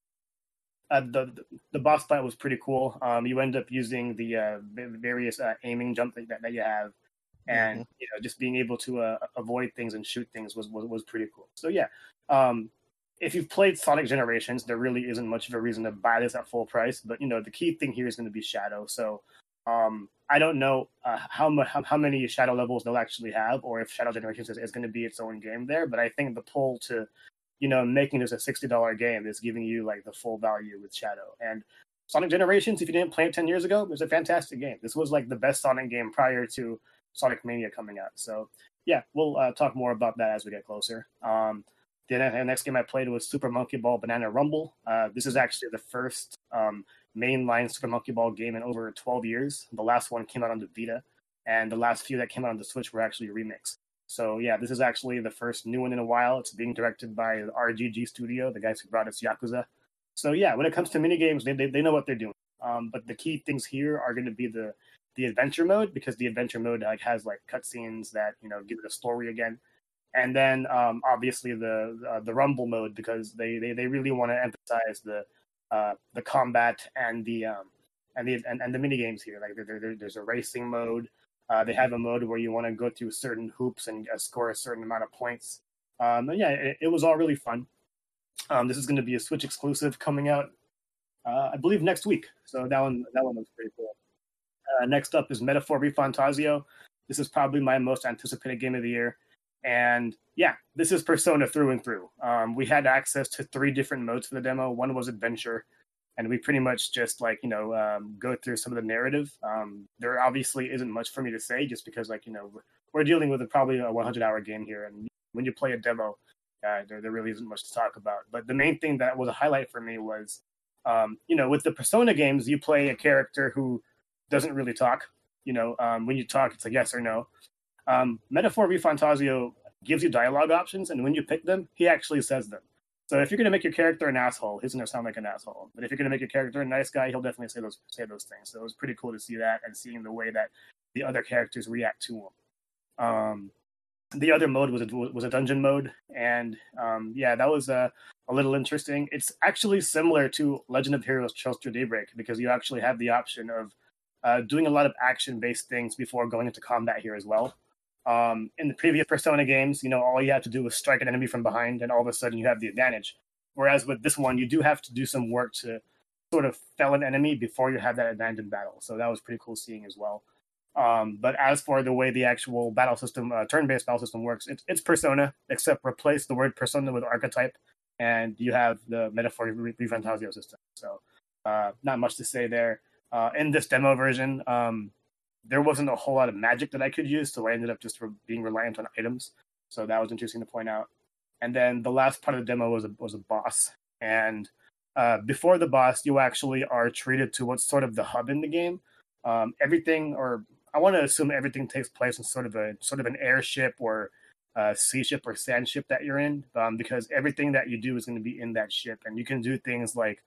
Speaker 3: at the the boss fight was pretty cool. Um, you end up using the uh, various uh, aiming jump that, that you have, and
Speaker 2: Mhm.
Speaker 3: you know just being able to uh, avoid things and shoot things was, was was pretty cool. So yeah, um, if you've played Sonic Generations, there really isn't much of a reason to buy this at full price. But you know the key thing here is going to be Shadow. So um, I don't know uh, how, mu- how how many Shadow levels they'll actually have, or if Shadow Generations is, is going to be its own game there. But I think the pull to you know making this a sixty dollars game is giving you like the full value with Shadow. And Sonic Generations, if you didn't play it ten years ago, it was a fantastic game. This was like the best Sonic game prior to Sonic Mania coming out. So yeah, we'll uh, talk more about that as we get closer. Um, the next game I played was Super Monkey Ball Banana Rumble. Uh, this is actually the first um, mainline Super Monkey Ball game in over twelve years. The last one came out on the Vita, and the last few that came out on the Switch were actually remixed. So yeah, this is actually the first new one in a while. It's being directed by the R G G Studio, the guys who brought us Yakuza. So yeah, when it comes to mini games, they, they they know what they're doing. Um, but the key things here are going to be the the adventure mode, because the adventure mode like has like cutscenes that you know give it a story again, and then um, obviously the uh, the rumble mode, because they they, they really want to emphasize the uh, the combat and the um, and the and, and the mini games here. Like there, there, there's a racing mode. Uh, they have a mode where you want to go through certain hoops and uh, score a certain amount of points. Um, and yeah, it, it was all really fun. Um, this is going to be a Switch exclusive coming out, uh, I believe, next week. So that one that one looks pretty cool. Uh, next up is Metaphor ReFantazio. This is probably my most anticipated game of the year. And yeah, this is Persona through and through. Um, we had access to three different modes for the demo. One was Adventure, and we pretty much just like, you know, um, go through some of the narrative. Um, there obviously isn't much for me to say just because, like, you know, we're dealing with a, probably a one hundred hour game here. And when you play a demo, uh, there, there really isn't much to talk about. But the main thing that was a highlight for me was, um, you know, with the Persona games, you play a character who doesn't really talk. You know, um, when you talk, it's a yes or no. Um, Metaphor ReFantazio gives you dialogue options, and when you pick them, he actually says them. So if you're going to make your character an asshole, he's going to sound like an asshole. But if you're going to make your character a nice guy, he'll definitely say those say those things. So it was pretty cool to see that and seeing the way that the other characters react to him. Um, the other mode was a, was a dungeon mode, and um, yeah, that was uh, a little interesting. It's actually similar to Legend of Heroes Trails Through Daybreak, because you actually have the option of uh, doing a lot of action-based things before going into combat here as well. Um, in the previous Persona games, you know, all you have to do is strike an enemy from behind, and all of a sudden you have the advantage. Whereas with this one, you do have to do some work to sort of fell an enemy before you have that advantage in battle. So that was pretty cool seeing as well. Um, but as for the way the actual battle system, uh, turn-based battle system works, it's, it's Persona, except replace the word Persona with archetype, and you have the Metaphor ReFantazio system. So uh, not much to say there. Uh, in this demo version, um, there wasn't a whole lot of magic that I could use, so I ended up just being reliant on items. So that was interesting to point out. And then the last part of the demo was a, was a boss. And uh, before the boss, you actually are treated to what's sort of the hub in the game. Um, everything, or I want to assume everything takes place in sort of a sort of an airship or a sea ship or sand ship that you're in, um, because everything that you do is going to be in that ship. And you can do things like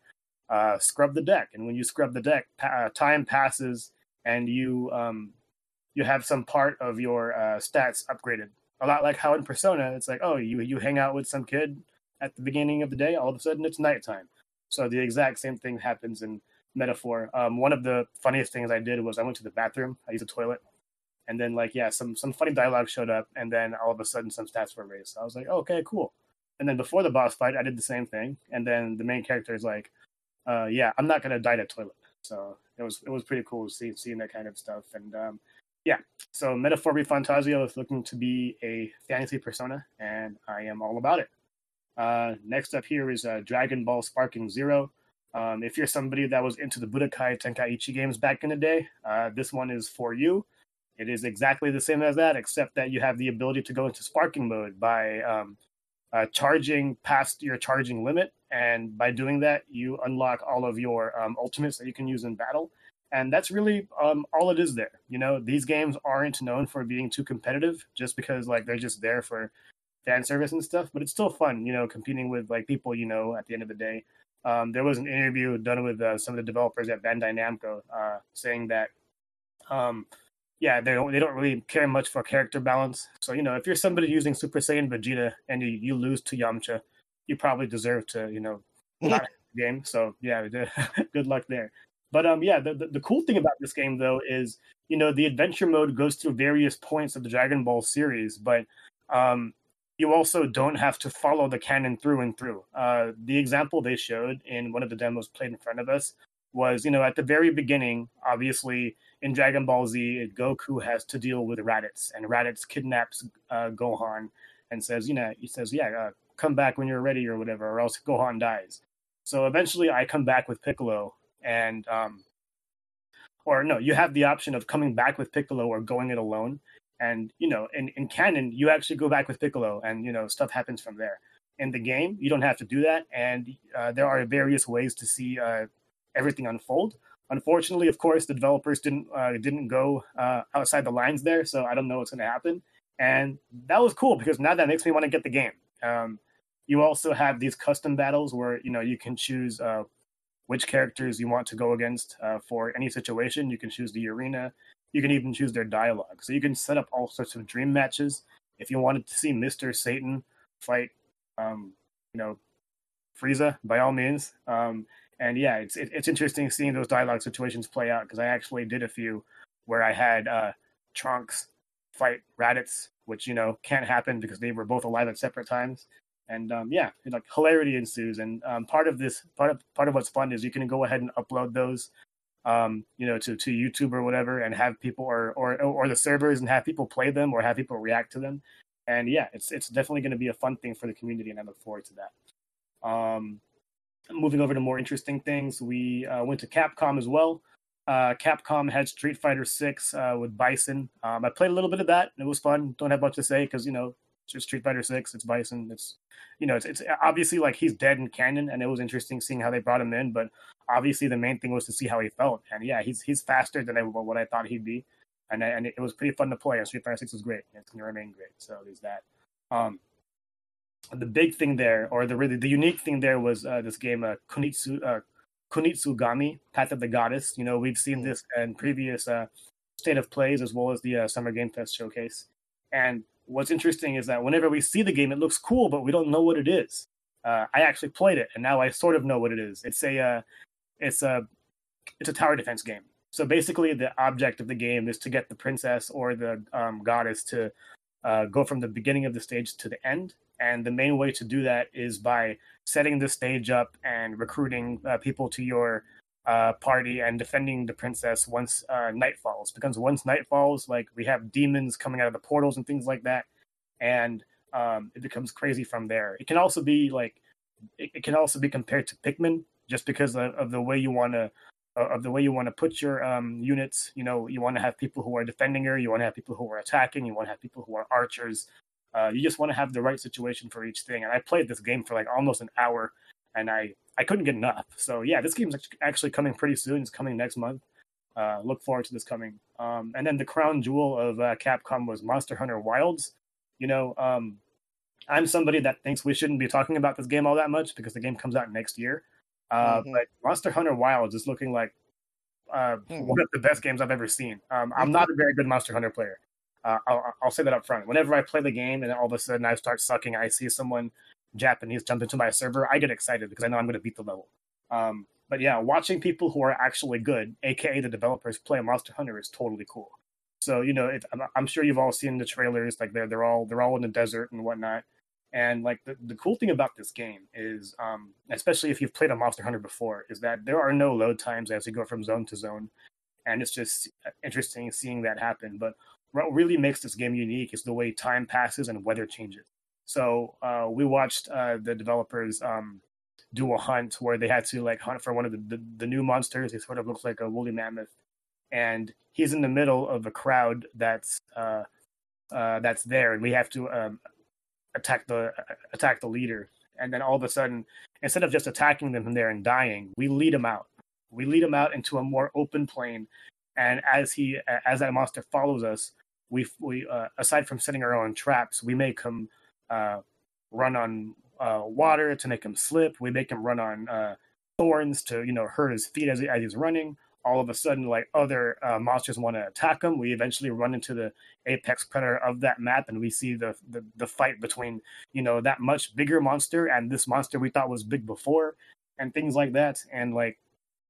Speaker 3: uh, scrub the deck. And when you scrub the deck, pa- uh, time passes and you um, you have some part of your uh, stats upgraded. A lot like how in Persona, it's like, oh, you you hang out with some kid at the beginning of the day, all of a sudden it's nighttime. So the exact same thing happens in Metaphor. Um, one of the funniest things I did was I went to the bathroom, I used a toilet, and then like yeah, some some funny dialogue showed up, and then all of a sudden some stats were raised. So I was like, oh, okay, cool. And then before the boss fight, I did the same thing, and then the main character is like, uh, yeah, I'm not gonna die in a toilet. So it was it was pretty cool seeing seeing that kind of stuff, and um, yeah. So Metaphor ReFantazio is looking to be a fantasy Persona, and I am all about it. Uh, next up here is uh, Dragon Ball Sparking Zero. Um, if you're somebody that was into the Budokai Tenkaichi games back in the day, uh, this one is for you. It is exactly the same as that, except that you have the ability to go into sparking mode by um, uh, charging past your charging limit. And by doing that, you unlock all of your um, ultimates that you can use in battle. And that's really um, all it is there. You know, these games aren't known for being too competitive just because like they're just there for fan service and stuff, but it's still fun, you know, competing with like people, you know, at the end of the day. Um, there was an interview done with uh, some of the developers at Bandai Namco uh, saying that, um, yeah, they don't they don't really care much for character balance. So, you know, if you're somebody using Super Saiyan Vegeta and you, you lose to Yamcha, you probably deserve to, you know, not have the game. So, yeah, good luck there. But, um, yeah, the, the, the cool thing about this game, though, is, you know, the adventure mode goes through various points of the Dragon Ball series, but um, you also don't have to follow the canon through and through. Uh, the example they showed in one of the demos played in front of us was, you know, at the very beginning, obviously, in Dragon Ball Z, Goku has to deal with Raditz, and Raditz kidnaps uh, Gohan and says, you know, he says, yeah, uh, come back when you're ready or whatever, or else Gohan dies. So eventually I come back with Piccolo, and, um, or no, you have the option of coming back with Piccolo or going it alone. And, you know, in, in canon, you actually go back with Piccolo and, you know, stuff happens from there. In the game, you don't have to do that. And uh, there are various ways to see uh, everything unfold. Unfortunately, of course, the developers didn't uh, didn't go uh, outside the lines there. So I don't know what's going to happen. And that was cool because now that makes me want to get the game. Um, you also have these custom battles where, you know, you can choose uh, which characters you want to go against uh, for any situation. You can choose the arena. You can even choose their dialogue. So you can set up all sorts of dream matches. If you wanted to see Mister Satan fight, um, you know, Frieza, by all means. Um, and yeah, it's it, it's interesting seeing those dialogue situations play out because I actually did a few where I had uh, Trunks fight Raditz, which, you know, can't happen because they were both alive at separate times. And um, yeah, it, like hilarity ensues. And um, part of this, part of part of what's fun is you can go ahead and upload those um, you know, to, to YouTube or whatever, and have people or, or, or the servers and have people play them or have people react to them. And yeah, it's, it's definitely going to be a fun thing for the community. And I look forward to that. Um, moving over to more interesting things. We uh, went to Capcom as well. Uh, Capcom had Street Fighter six uh, with Bison. Um, I played a little bit of that. It was fun. Don't have much to say because, you know, it's just Street Fighter six. It's Bison. It's, you know, it's, it's obviously like he's dead in canon, and it was interesting seeing how they brought him in. But obviously, the main thing was to see how he felt. And yeah, he's he's faster than I, what I thought he'd be, and and it was pretty fun to play. And Street Fighter six was great. And it's going to remain great. So there's that. Um, the big thing there, or the really the unique thing there, was uh, this game, uh, Kunitsu uh, Kunitsugami, Path of the Goddess. You know, we've seen this in previous uh, State of Plays as well as the uh, Summer Game Fest showcase. And what's interesting is that whenever we see the game, it looks cool, but we don't know what it is. Uh, I actually played it, and now I sort of know what it is. It's a, uh, it's a, it's a tower defense game. So basically, the object of the game is to get the princess or the um, goddess to uh, go from the beginning of the stage to the end. And the main way to do that is by setting the stage up and recruiting uh, people to your uh, party and defending the princess once uh, night falls. Because once night falls, like, we have demons coming out of the portals and things like that, and um, it becomes crazy from there. It can also be like, it, it can also be compared to Pikmin, just because of, of the way you want to, uh, of the way you want to put your um, units. You know, you want to have people who are defending her, you want to have people who are attacking, you want to have people who are archers. Uh, you just want to have the right situation for each thing. And I played this game for like almost an hour, and I, I couldn't get enough. So yeah, this game's actually coming pretty soon. It's coming next month. Uh, look forward to this coming. Um, and then the crown jewel of uh, Capcom was Monster Hunter Wilds. You know, um, I'm somebody that thinks we shouldn't be talking about this game all that much because the game comes out next year. Uh,
Speaker 2: Mhm.
Speaker 3: But Monster Hunter Wilds is looking like uh,
Speaker 2: Hmm.
Speaker 3: one of the best games I've ever seen. Um, I'm
Speaker 2: Okay.
Speaker 3: not a very good Monster Hunter player. Uh, I'll, I'll say that up front. Whenever I play the game and all of a sudden I start sucking, I see someone Japanese jump into my server, I get excited because I know I'm going to beat the level. Um, but yeah, watching people who are actually good, aka the developers, play Monster Hunter is totally cool. So you know, if, I'm, I'm sure you've all seen the trailers. Like they're they're all they're all in the desert and whatnot. And like the, the cool thing about this game is, um, especially if you've played a Monster Hunter before, is that there are no load times as you go from zone to zone, and it's just interesting seeing that happen. But what really makes this game unique is the way time passes and weather changes. So uh, we watched uh, the developers um, do a hunt where they had to like hunt for one of the, the, the new monsters. He sort of looks like a woolly mammoth, and he's in the middle of a crowd that's uh, uh, that's there, and we have to um, attack the attack the leader. And then all of a sudden, instead of just attacking them from there and dying, we lead him out. We lead him out into a more open plain, and as he as that monster follows us, we we uh, aside from setting our own traps, we make him uh, run on uh, water to make him slip. We make him run on uh, thorns to you know hurt his feet as, he, as he's running. All of a sudden, like other uh, monsters want to attack him. We eventually run into the apex predator of that map, and we see the, the the fight between you know that much bigger monster and this monster we thought was big before, and things like that. And like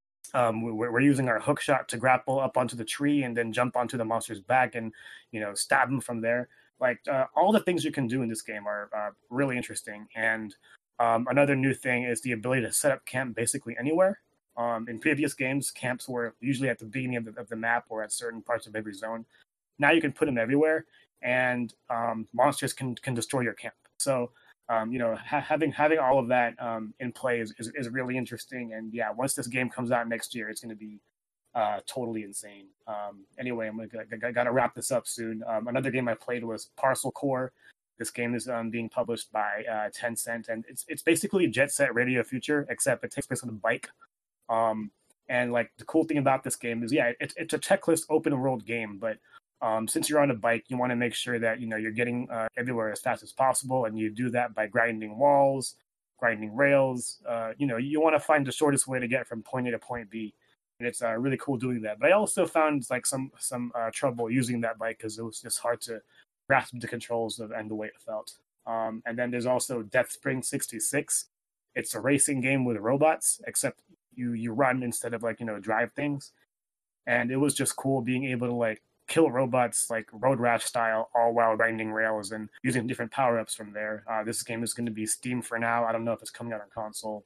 Speaker 3: um, we're, we're using our hook shot to grapple up onto the tree and then jump onto the monster's back and you know stab him from there. Like uh, all the things you can do in this game are uh, really interesting. And um, another new thing is the ability to set up camp basically anywhere. Um, in previous games, camps were usually at the beginning of the, of the map or at certain parts of every zone. Now you can put them everywhere, and um, monsters can can destroy your camp. So um, you know, ha- having having all of that um, in play is, is, is really interesting. And yeah, once this game comes out next year, it's going to be uh, totally insane. Um, anyway, I'm gonna I got to wrap this up soon. Um, another game I played was Parcel Core. This game is um, being published by uh, Tencent, and it's it's basically Jet Set Radio Future, except it takes place on a bike. Um, and like the cool thing about this game is, yeah, it, it's a checklist open world game, but um, since you're on a bike, you want to make sure that you know you're getting uh, everywhere as fast as possible, and you do that by grinding walls, grinding rails. Uh, you know, you want to find the shortest way to get from point A to point B, and it's uh, really cool doing that. But I also found like some some uh, trouble using that bike because it was just hard to grasp the controls of, and the way it felt. Um, and then there's also Death Spring sixty-six. It's a racing game with robots, except you you run instead of like you know drive things. And it was just cool being able to like kill robots like Road Rash style, all while grinding rails and using different power ups from there. Uh, this game is going to be Steam for now. I don't know if it's coming out on console.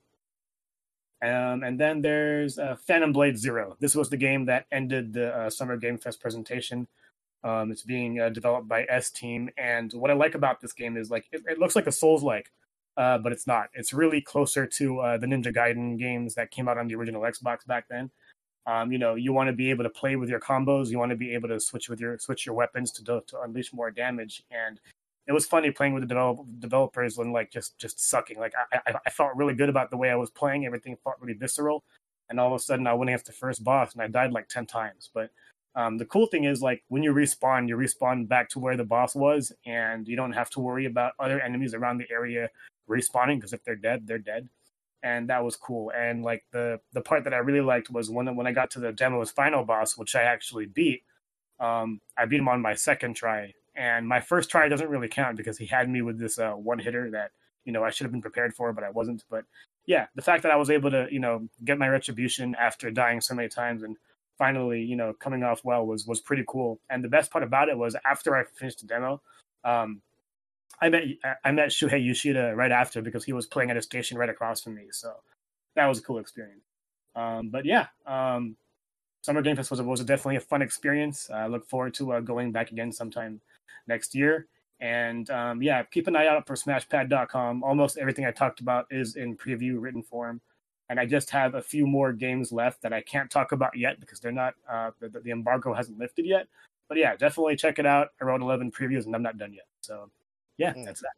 Speaker 3: Um, and then there's uh, Phantom Blade Zero. This was the game that ended the uh, Summer Game Fest presentation. Um, it's being uh, developed by S Team, and what I like about this game is like it, it looks like a Souls-like, uh, but it's not. It's really closer to uh, the Ninja Gaiden games that came out on the original Xbox back then. Um, you know, you want to be able to play with your combos. You want to be able to switch with your switch your weapons to do, to unleash more damage. And it was funny playing with the develop, developers and like just just sucking. Like I, I I felt really good about the way I was playing. Everything felt really visceral. And all of a sudden, I went against the first boss and I died like ten times. But um, the cool thing is, like when you respawn, you respawn back to where the boss was, and you don't have to worry about other enemies around the area respawning because if they're dead, they're dead. And that was cool. And like the the part that I really liked was when when I got to the demo's final boss, which I actually beat. Um, I beat him on my second try, and my first try doesn't really count because he had me with this uh, one hitter that you know I should have been prepared for, but I wasn't. But yeah, the fact that I was able to you know get my retribution after dying so many times and finally you know coming off well was was pretty cool. And the best part about it was after I finished the demo. Um, I met I met Shuhei Yoshida right after because he was playing at a station right across from me, so that was a cool experience. Um, but yeah, um, Summer Game Fest was, was definitely a fun experience. I look forward to uh, going back again sometime next year. And um, yeah, keep an eye out for Smashpad dot com. Almost everything I talked about is in preview written form, and I just have a few more games left that I can't talk about yet because they're not uh, the, the embargo hasn't lifted yet. But yeah, definitely check it out. I wrote eleven previews and I'm not done yet, so. Yeah, that's that.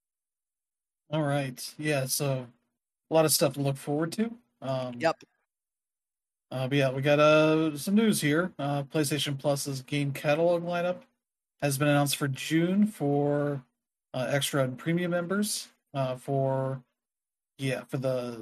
Speaker 1: All right. Yeah, so a lot of stuff to look forward to. Um,
Speaker 4: Yep.
Speaker 1: Uh, but yeah, we got uh, some news here. Uh, PlayStation Plus's game catalog lineup has been announced for June for uh, extra and premium members. Uh, for yeah, for the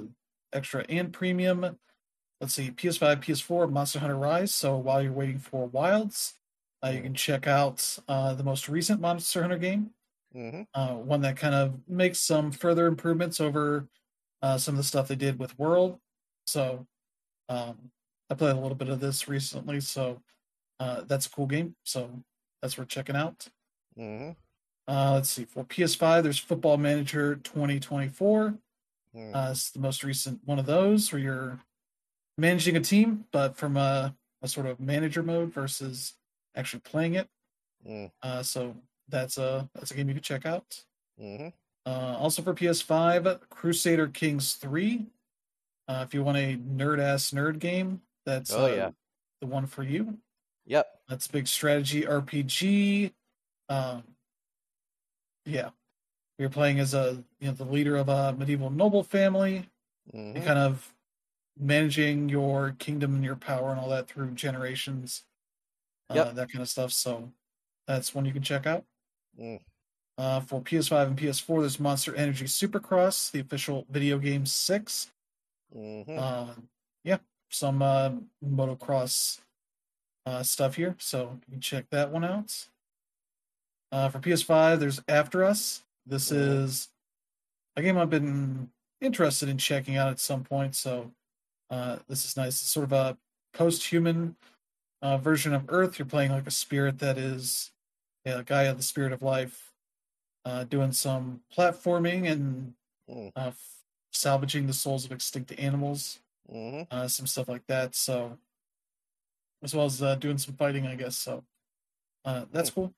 Speaker 1: extra and premium. Let's see, P S five, P S four, Monster Hunter Rise. So while you're waiting for Wilds, uh, you can check out uh, the most recent Monster Hunter game.
Speaker 2: Mm-hmm.
Speaker 1: Uh, one that kind of makes some further improvements over uh, some of the stuff they did with World. So um, I played a little bit of this recently, so uh, that's a cool game. So that's worth checking out.
Speaker 2: Mm-hmm.
Speaker 1: Uh, let's see, for P S five, there's Football Manager twenty twenty-four.
Speaker 2: Mm.
Speaker 1: Uh, it's the most recent one of those where you're managing a team, but from a, a sort of manager mode versus actually playing it.
Speaker 2: Mm.
Speaker 1: Uh, so that's a that's a game you can check out.
Speaker 2: Mm-hmm.
Speaker 1: Uh, also for P S five, Crusader Kings three. Uh, if you want a nerd ass nerd game, that's
Speaker 2: Oh,
Speaker 1: uh,
Speaker 2: yeah.
Speaker 1: the one for you.
Speaker 2: Yep.
Speaker 1: That's a big strategy R P G. Um, yeah, you're playing as a you know the leader of a medieval noble family.
Speaker 2: Mm-hmm.
Speaker 1: You're kind of managing your kingdom and your power and all that through generations. Uh,
Speaker 2: Yep.
Speaker 1: that kind of stuff. So that's one you can check out.
Speaker 2: Mm.
Speaker 1: Uh, for P S five and P S four, there's Monster Energy Supercross, the official video game six.
Speaker 2: Mm-hmm.
Speaker 1: Uh, yeah, some uh, motocross uh, stuff here, so you can check that one out. Uh, for P S five, there's After Us. This
Speaker 2: Mhm.
Speaker 1: is a game I've been interested in checking out at some point, so uh, this is nice. It's sort of a post-human uh, version of Earth. You're playing like a spirit that is yeah, a guy of the spirit of life, uh, doing some platforming and
Speaker 2: Mm.
Speaker 1: uh, f- salvaging the souls of extinct animals,
Speaker 2: Mm-hmm.
Speaker 1: uh, some stuff like that. So, as well as uh, doing some fighting, I guess. So, uh, that's cool.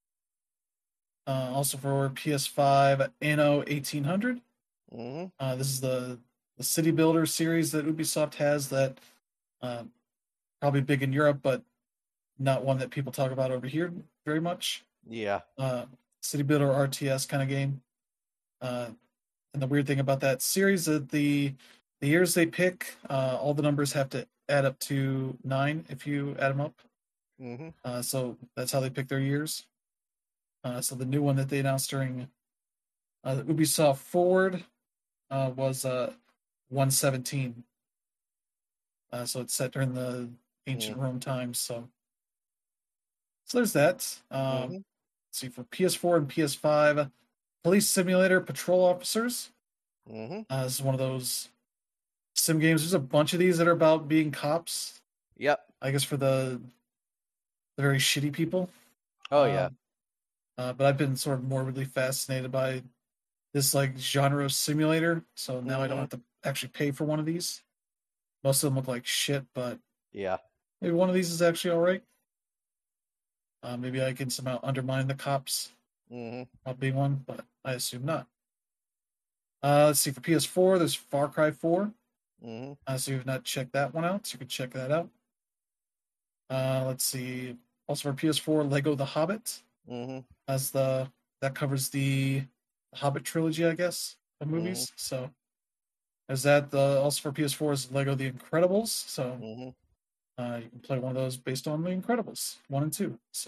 Speaker 1: Uh, also for P S five, Anno eighteen hundred.
Speaker 2: Mm-hmm.
Speaker 1: Uh, this is the the city builder series that Ubisoft has that uh, probably big in Europe, but not one that people talk about over here very much.
Speaker 2: Yeah.
Speaker 1: Uh, city builder R T S kind of game. Uh, and the weird thing about that series is the the years they pick, uh, all the numbers have to add up to nine if you add them up.
Speaker 2: Mm-hmm.
Speaker 1: Uh, so that's how they pick their years. Uh, so the new one that they announced during uh, the Ubisoft Forward uh, was uh, one seventeen. Uh, so it's set during the ancient Rome times. So, so there's that. Um,
Speaker 2: Mhm.
Speaker 1: Let's see, for P S four and P S five, Police Simulator Patrol Officers.
Speaker 2: Mm-hmm.
Speaker 1: Uh, this is one of those sim games. There's a bunch of these that are about being cops.
Speaker 2: Yep.
Speaker 1: I guess for the the very shitty people.
Speaker 2: Oh, yeah.
Speaker 1: Um, uh, but I've been sort of morbidly fascinated by this like genre of simulator. So now I don't
Speaker 2: Mhm.
Speaker 1: have to actually pay for one of these. Most of them look like shit, but
Speaker 2: Yeah.
Speaker 1: maybe one of these is actually all right. Uh, maybe I can somehow undermine the cops
Speaker 2: Mm-hmm.
Speaker 1: not being one, but I assume not. Uh, let's see, for P S four, there's Far Cry four.
Speaker 2: Mm-hmm.
Speaker 1: Uh, so you've not checked that one out, so you can check that out. Uh, let's see. Also for P S four, Lego The Hobbit.
Speaker 2: Mm-hmm.
Speaker 1: As the that covers the Hobbit trilogy, I guess, of movies. So there's that. The also for P S four is Lego The Incredibles. So
Speaker 2: Mm-hmm.
Speaker 1: uh, you can play one of those based on The Incredibles one and two. So,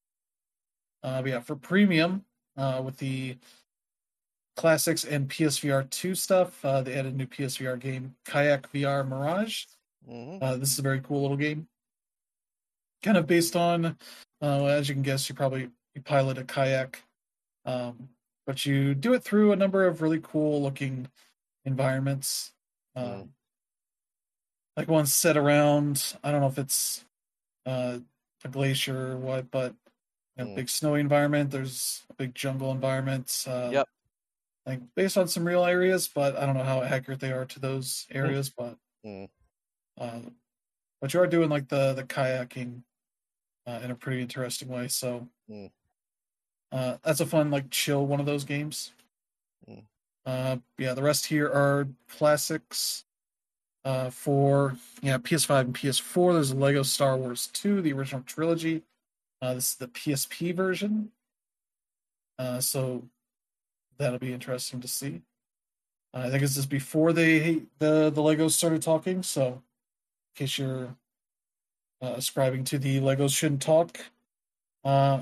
Speaker 1: uh, but yeah, for premium uh, with the classics and P S V R two stuff, uh, they added a new P S V R game, Kayak V R Mirage.
Speaker 2: Mm-hmm.
Speaker 1: Uh, this is a very cool little game, kind of based on, uh, as you can guess, you probably you pilot a kayak, um, but you do it through a number of really cool looking environments. Um,
Speaker 2: Mm.
Speaker 1: Like one set around, I don't know if it's uh, a glacier or what, but you know,
Speaker 2: Mm.
Speaker 1: big snowy environment. There's a big jungle environment. Uh,
Speaker 2: Yep.
Speaker 1: Like based on some real areas, but I don't know how accurate they are to those areas. But
Speaker 2: Mm.
Speaker 1: uh, but you are doing like the the kayaking uh, in a pretty interesting way. So
Speaker 2: Mm.
Speaker 1: uh, that's a fun like chill one of those games.
Speaker 2: Mm.
Speaker 1: Uh, yeah, the rest here are classics. Uh, for yeah, P S five and P S four, there's Lego Star Wars two, the original trilogy. Uh, this is the P S P version. Uh, so that'll be interesting to see. Uh, I think this is before they the the Legos started talking. So, in case you're uh, ascribing to the Legos shouldn't talk uh,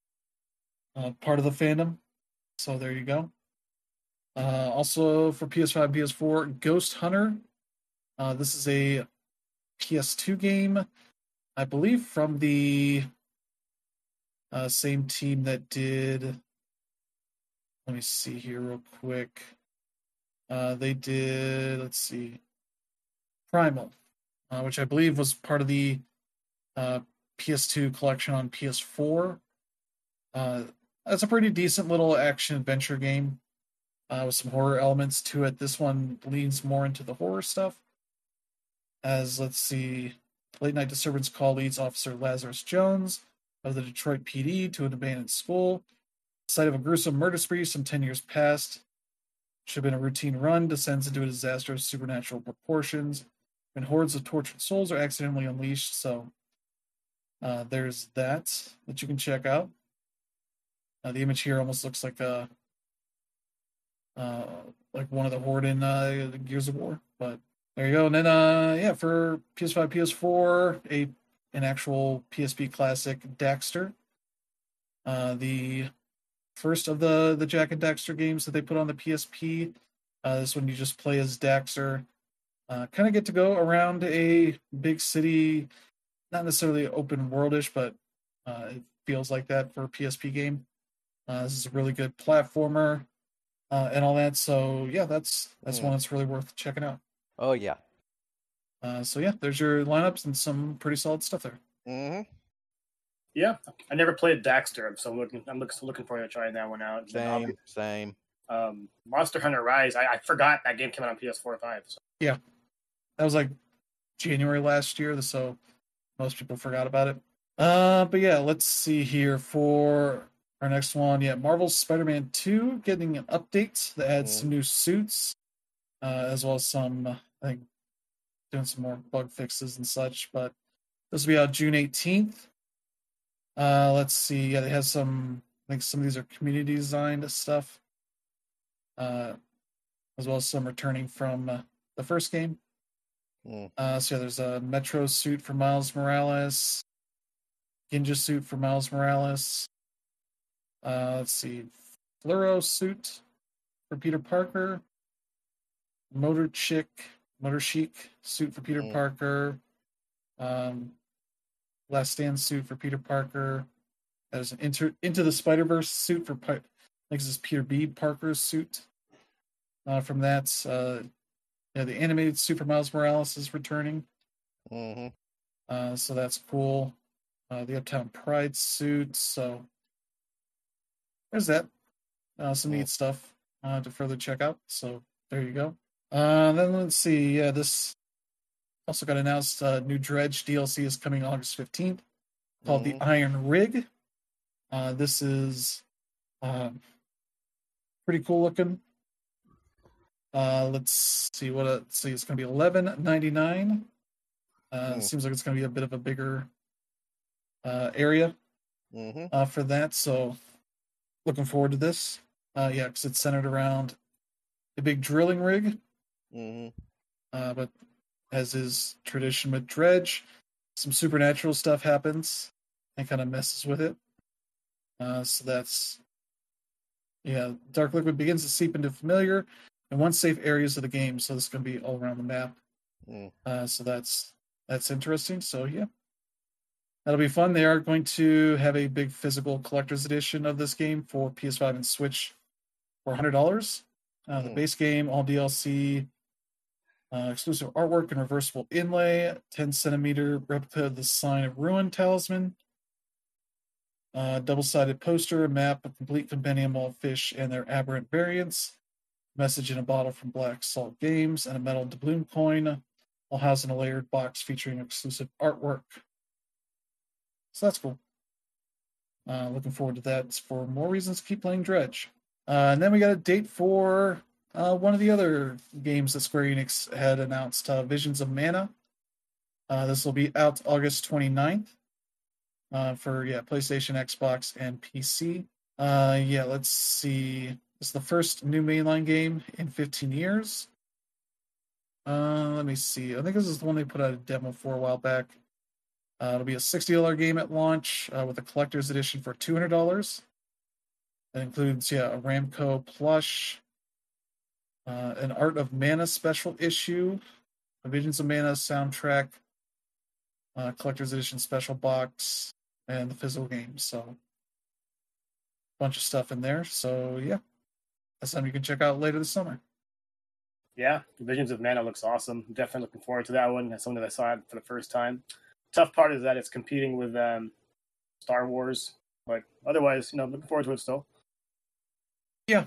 Speaker 1: uh, part of the fandom, so there you go. Uh, also for P S five, P S four, Ghost Hunter Uh, this is a P S two game, I believe, from the uh, same team that did. Let me see here real quick. Uh, they did. Let's see, Primal, uh, which I believe was part of the uh, P S two collection on P S four. Uh, that's a pretty decent little action adventure game uh, with some horror elements to it. This one leans more into the horror stuff. As, let's see, late night disturbance call leads Officer Lazarus Jones of the Detroit P D to an abandoned school. Site of a gruesome murder spree some ten years past. Should have been a routine run, descends into a disaster of supernatural proportions when hordes of tortured souls are accidentally unleashed. So uh, there's that that you can check out. Uh, the image here almost looks like a uh, like one of the horde in uh, Gears of War, but there you go. And then uh, yeah, for P S five, P S four, a an actual P S P classic, Daxter. Uh, the first of the the Jak and Daxter games that they put on the P S P. Uh, this one you just play as Daxter. Uh, kind of get to go around a big city, not necessarily open worldish, but uh, it feels like that for a P S P game. Uh, this is a really good platformer uh, and all that. So yeah, that's that's
Speaker 2: Mm.
Speaker 1: one that's really worth checking out.
Speaker 4: Oh yeah.
Speaker 1: Uh, so yeah, there's your lineups and some pretty solid stuff there.
Speaker 2: Mm-hmm.
Speaker 3: Yeah, I never played Daxter, so I'm looking. I'm looking, looking forward to trying that one out.
Speaker 4: Same. Same.
Speaker 3: Um, Monster Hunter Rise. I, I forgot that game came out on P S four or five. So.
Speaker 1: That was like January last year, so most people forgot about it. Uh, but yeah, let's see here for our next one. Yeah, Marvel's Spider-Man two getting an update that adds
Speaker 2: Mm.
Speaker 1: some new suits, uh, as well as some, uh, I think, doing some more bug fixes and such. But this will be out June eighteenth. Uh, let's see. Yeah, they have some. I think some of these are community designed stuff, uh, as well as some returning from uh, the first game.
Speaker 2: Mm.
Speaker 1: Uh, so yeah, there's a Metro suit for Miles Morales, Ginja suit for Miles Morales. Uh, let's see, Fluoro suit for Peter Parker, Motor Chick, Motor Chic suit for Peter
Speaker 2: Mm.
Speaker 1: Parker, um, Last Stand suit for Peter Parker. There's an inter- Into the Spider-Verse suit for Pi- I think this is Peter B. Parker's suit. Uh, from that, uh, yeah, the animated suit for Miles Morales is returning.
Speaker 2: Mm-hmm.
Speaker 1: Uh, so that's cool. Uh, the Uptown Pride suit. So there's that. Uh, some
Speaker 2: Cool.
Speaker 1: neat stuff uh, to further check out. So there you go. Uh, then let's see. Yeah, this also got announced. Uh, new Dredge D L C is coming August fifteenth, called
Speaker 2: Mhm.
Speaker 1: the Iron Rig. Uh, this is um, pretty cool looking. Uh, let's see what. Uh, let's see, it's going to be eleven ninety-nine. Uh,
Speaker 2: Hmm.
Speaker 1: It seems like it's going to be a bit of a bigger uh, area
Speaker 2: Mm-hmm.
Speaker 1: uh, for that. So looking forward to this. Uh, yeah, because it's centered around a big drilling rig,
Speaker 2: Mm-hmm.
Speaker 1: uh, but as is tradition with Dredge, some supernatural stuff happens and kind of messes with it. Uh, so that's yeah. Dark liquid begins to seep into familiar and once safe areas of the game. So this is going to be all around the map.
Speaker 2: Mm.
Speaker 1: Uh, so that's that's interesting. So yeah, that'll be fun. They are going to have a big physical collector's edition of this game for P S five and Switch for one hundred dollars. Uh, the
Speaker 2: Hmm.
Speaker 1: base game, all D L C, uh, exclusive artwork and reversible inlay, ten centimeter replica of the Sign of Ruin talisman, uh, double-sided poster, a map, a complete compendium of all fish and their aberrant variants, message in a bottle from Black Salt Games, and a metal doubloon coin, all housed in a layered box featuring exclusive artwork. So that's cool. Uh, looking forward to that. It's for more reasons to keep playing Dredge. Uh, and then we got a date for uh, one of the other games that Square Enix had announced, uh, Visions of Mana. Uh, this will be out August twenty-ninth uh, for yeah PlayStation, Xbox, and P C. Uh, yeah, let's see. It's the first new mainline game in fifteen years. Uh, let me see. I think this is the one they put out a demo for a while back. Uh, it'll be a sixty dollars game at launch uh, with a collector's edition for two hundred dollars. That includes, yeah, a Ramco plush, uh, an Art of Mana special issue, the Visions of Mana soundtrack, uh, collector's edition special box, and the physical game. So, a bunch of stuff in there. So, yeah, that's something you can check out later this summer.
Speaker 3: Yeah, Visions of Mana looks awesome. Definitely looking forward to that one. That's something that I saw it for the first time. Tough part is that it's competing with um, Star Wars, but otherwise, you know, looking forward to it still.
Speaker 1: Yeah.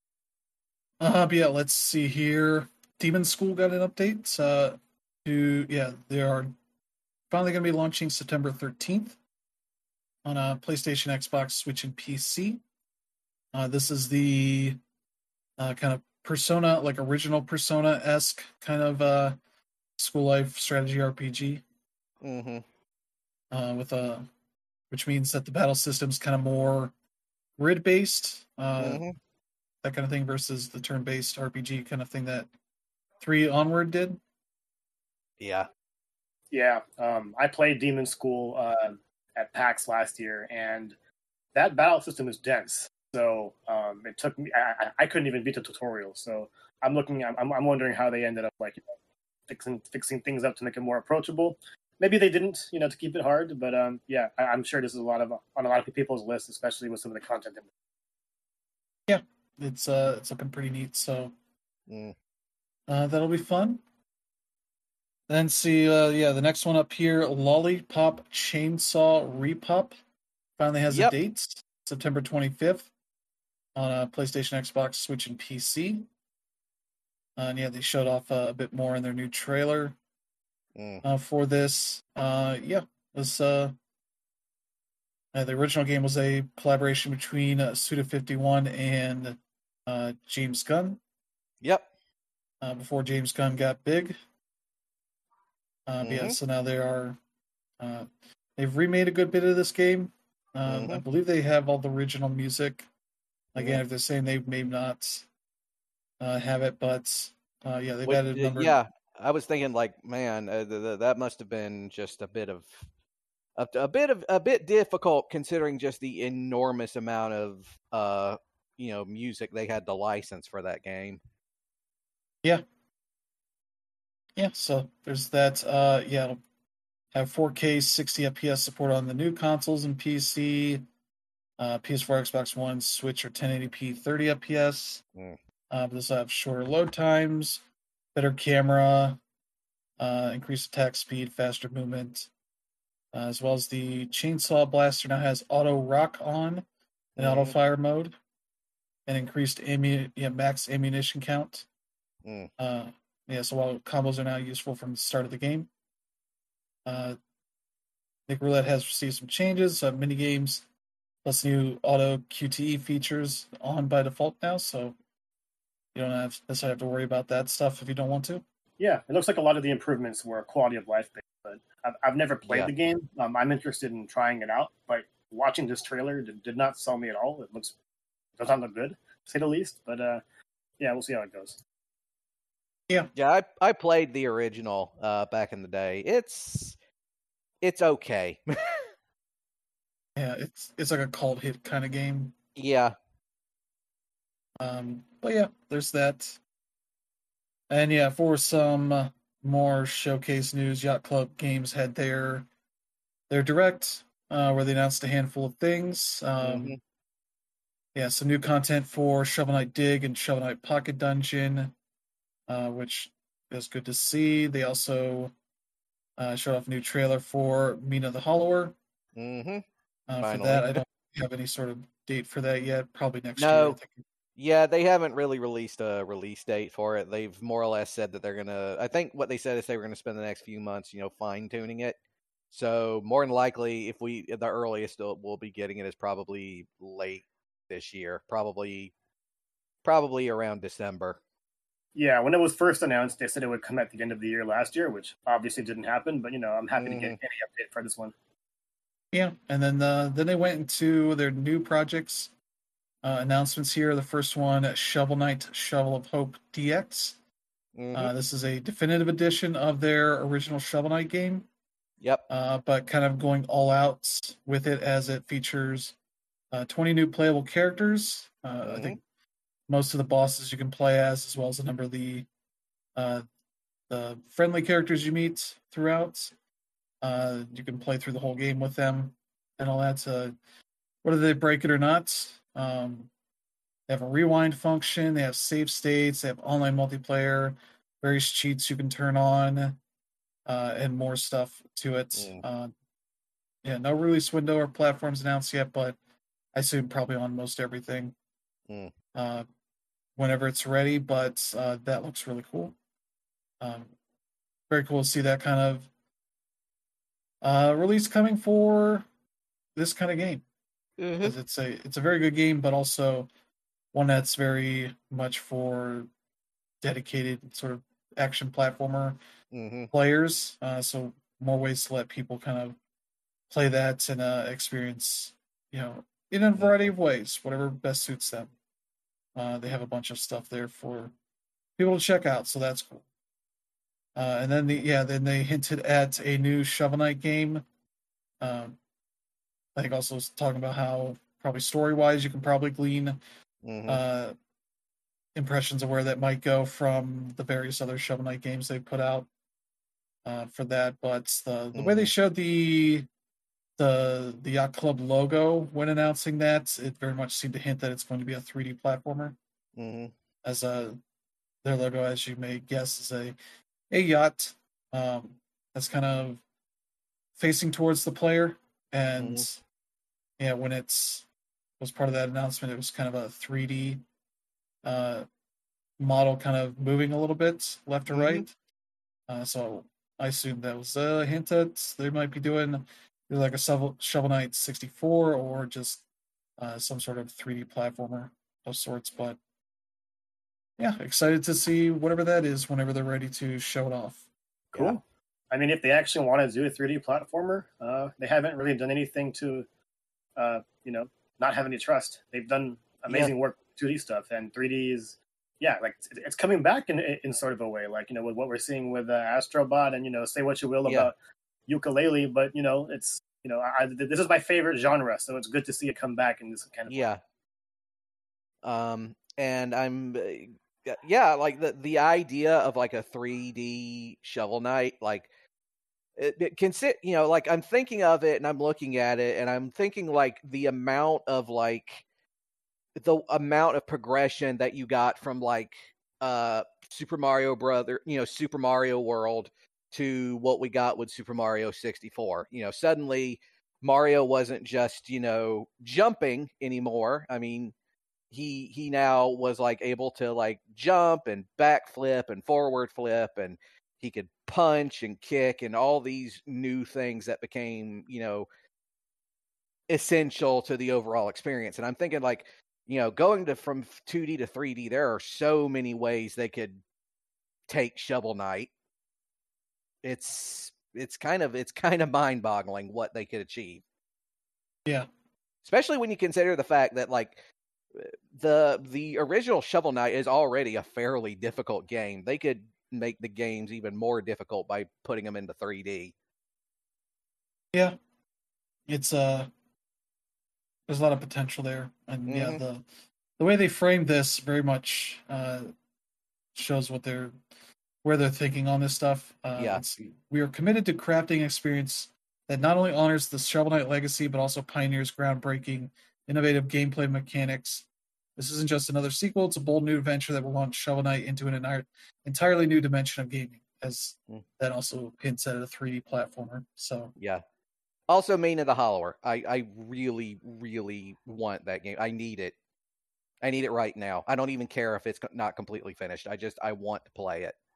Speaker 1: Uh, but yeah, let's see here. Demon School got an update. Uh, to yeah, they are finally going to be launching September thirteenth on a PlayStation, Xbox, Switch, and P C. Uh, this is the uh, kind of Persona, like original Persona-esque kind of uh, school life strategy R P G.
Speaker 2: Mm-hmm.
Speaker 1: Uh, with a, which means that the battle system's kind of more grid-based, uh,
Speaker 2: Mm-hmm.
Speaker 1: that kind of thing, versus the turn-based R P G kind of thing that three Onward did.
Speaker 4: Yeah.
Speaker 3: Yeah, um, I played Demon School uh, at PAX last year, and that battle system is dense. So um, it took me. I, I couldn't even beat the tutorial. So I'm looking. I'm, I'm wondering how they ended up like you know, fixing fixing things up to make it more approachable. Maybe they didn't, you know, to keep it hard. But um, yeah, I, I'm sure this is a lot of on a lot of people's lists, especially with some of the content. In
Speaker 1: Yeah, it's uh, it's looking pretty neat. So
Speaker 2: Mm.
Speaker 1: uh, that'll be fun. Then see, uh, yeah, the next one up here, Lollipop Chainsaw Repop, finally has
Speaker 4: Yep.
Speaker 1: a date, September twenty-fifth, on uh, PlayStation, Xbox, Switch, and P C. Uh, and yeah, they showed off uh, a bit more in their new trailer
Speaker 2: Mm.
Speaker 1: uh, for this. Uh, yeah, this uh, uh, the original game was a collaboration between uh, Suda fifty-one and uh, James Gunn.
Speaker 4: Yep.
Speaker 1: Uh, before James Gunn got big. Uh, but yeah,
Speaker 2: Mhm.
Speaker 1: so now they are. Uh, they've remade a good bit of this game. Um, I
Speaker 2: Mhm.
Speaker 1: believe they have all the original music. Again,
Speaker 2: Mhm.
Speaker 1: if they're saying they may not uh, have it, but uh, yeah, they've
Speaker 4: Which-
Speaker 1: added a
Speaker 4: uh,
Speaker 1: number.
Speaker 4: yeah, I was thinking like, man, uh, th- th- that must have been just a bit of a, a bit of a bit difficult considering just the enormous amount of uh you know music they had to license for that game.
Speaker 1: Yeah, so there's that. Uh, yeah, it'll have four K sixty F P S support on the new consoles and P C. Uh, P S four, Xbox One, Switch are ten eighty p thirty F P S.
Speaker 2: Mm.
Speaker 1: Uh, but this will have shorter load times, better camera, uh, increased attack speed, faster movement, uh, as well as the Chainsaw Blaster now has auto rock on in auto
Speaker 2: Mhm.
Speaker 1: fire mode, and increased ammu- yeah, max ammunition count.
Speaker 2: Mm.
Speaker 1: Uh, yeah, so while combos are now useful from the start of the game. Uh, Nick Roulette has received some changes, uh, mini games, plus new auto Q T E features on by default now, so you don't have necessarily have to worry about that stuff if you don't want to.
Speaker 3: Yeah, it looks like a lot of the improvements were quality of life based, but I've, I've never played
Speaker 4: Yeah.
Speaker 3: the game. Um, I'm interested in trying it out, but watching this trailer did, did not sell me at all. It looks does not look good, to say the least. But uh, yeah, we'll see how it goes.
Speaker 4: Yeah, I I played the original uh back in the day. It's it's okay.
Speaker 1: Yeah, it's it's like a cult hit kind of game.
Speaker 4: Yeah.
Speaker 1: Um, but yeah, there's that. And yeah, for some uh, more showcase news, Yacht Club Games had their their direct uh, where they announced a handful of things. Um,
Speaker 2: Mhm.
Speaker 1: Yeah, some new content for Shovel Knight Dig and Shovel Knight Pocket Dungeon, uh, which is good to see. They also uh, showed off a new trailer for Mina the Hollower.
Speaker 2: Mhm.
Speaker 1: Uh, for
Speaker 2: Finally.
Speaker 1: that, I don't have any sort of date for that yet. Probably next
Speaker 4: No.
Speaker 1: year. I think.
Speaker 4: Yeah, they haven't really released a release date for it. They've more or less said that they're gonna. I think what they said is they were gonna spend the next few months, you know, fine tuning it. So more than likely, if we the earliest we'll be getting it is probably late this year, probably probably around December.
Speaker 3: Yeah, when it was first announced, they said it would come at the end of the year last year, which obviously didn't happen. But you know, I'm happy to get
Speaker 2: Mhm.
Speaker 3: any update for this one.
Speaker 1: Yeah, and then uh, then they went into their new projects uh, announcements here. The first one, Shovel Knight: Shovel of Hope D X.
Speaker 2: Mhm.
Speaker 1: Uh, this is a definitive edition of their original Shovel Knight game.
Speaker 4: Yep.
Speaker 1: Uh, but kind of going all out with it as it features uh, twenty new playable characters. Uh, I
Speaker 2: Mhm.
Speaker 1: think most of the bosses you can play as, as well as a number of the uh, the friendly characters you meet throughout. Uh, you can play through the whole game with them and all that. Uh, whether they break it or not. Um, they have a rewind function. They have save states. They have online multiplayer, various cheats you can turn on, uh, and more stuff to it.
Speaker 2: Mm.
Speaker 1: Uh, yeah, no release window or platforms announced yet, but I assume probably on most everything
Speaker 2: Mm.
Speaker 1: uh, whenever it's ready. But uh, that looks really cool. Um, very cool to see that kind of uh, release coming for this kind of game.
Speaker 2: Mm-hmm.
Speaker 1: 'Cause it's a it's a very good game, but also one that's very much for dedicated sort of action platformer
Speaker 2: Mm-hmm.
Speaker 1: players. Uh, so more ways to let people kind of play that and uh, experience, you know, in a variety of ways, whatever best suits them. Uh, they have a bunch of stuff there for people to check out, so that's cool. Uh, and then the yeah, then they hinted at a new Shovel Knight game. Um, I think also was talking about how probably story wise you can probably glean
Speaker 2: Mm-hmm.
Speaker 1: uh, impressions of where that might go from the various other Shovel Knight games they've put out uh, for that. But the the way they
Speaker 2: Mhm.
Speaker 1: showed the the the Yacht Club logo when announcing that, it very much seemed to hint that it's going to be a three D platformer.
Speaker 2: Mm-hmm.
Speaker 1: As a their logo, as you may guess, is a a yacht um, that's kind of facing towards the player, and yeah, when it's was part of that announcement, it was kind of a three D uh, model, kind of moving a little bit left to
Speaker 2: Mhm.
Speaker 1: right. Uh, so I assume that was a hint that they might be doing either like a Shovel, Shovel Knight sixty-four or just uh, some sort of three D platformer of sorts. But yeah, excited to see whatever that is whenever they're ready to show it off.
Speaker 3: Cool.
Speaker 2: Yeah.
Speaker 3: I mean, if they actually want to do a three D platformer, uh, they haven't really done anything to, uh, you know, not have any trust. They've done amazing work with two D stuff, and three D is, yeah, like it's, it's coming back in in sort of a way, like, you know, with what we're seeing with uh, Astrobot, and, you know, say what you will
Speaker 4: Yeah.
Speaker 3: about Yooka-Laylee, but, you know, it's, you know, I, this is my favorite genre, so it's good to see it come back in this kind of way.
Speaker 4: Yeah. Um, and I'm, uh, yeah, like the the idea of like a three D Shovel Knight, like it, it can sit, you know, like I'm thinking of it and I'm looking at it and I'm thinking like the amount of like the amount of progression that you got from like uh Super Mario Brother, you know, Super Mario World to what we got with Super Mario sixty-four. You know, suddenly Mario wasn't just, you know, jumping anymore. I mean, he he now was like able to like jump and backflip and forward flip, and he could punch and kick and all these new things that became, you know, essential to the overall experience. And I'm thinking like, you know, going to from two D to three D, there are so many ways they could take Shovel Knight. It's it's kind of it's kind of mind-boggling what they could achieve.
Speaker 1: Yeah.
Speaker 4: Especially when you consider the fact that like the the original Shovel Knight is already a fairly difficult game. They could make the games even more difficult by putting them into three D.
Speaker 1: Yeah. It's uh there's a lot of potential there. And yeah,
Speaker 2: Mhm.
Speaker 1: the the way they framed this very much uh shows what they're where they're thinking on this stuff. Uh
Speaker 4: Yeah.
Speaker 1: let's see. We are committed to crafting an experience that not only honors the Shovel Knight legacy, but also pioneers groundbreaking, innovative gameplay mechanics. This isn't just another sequel, it's a bold new adventure that will launch Shovel Knight into an entire, entirely new dimension of gaming, as
Speaker 4: Mm.
Speaker 1: that also hints at a three D platformer. So
Speaker 4: Yeah. Also, Mina the Hollower. I, I really, really want that game. I need it. I need it right now. I don't even care if it's not completely finished. I just, I want to play it.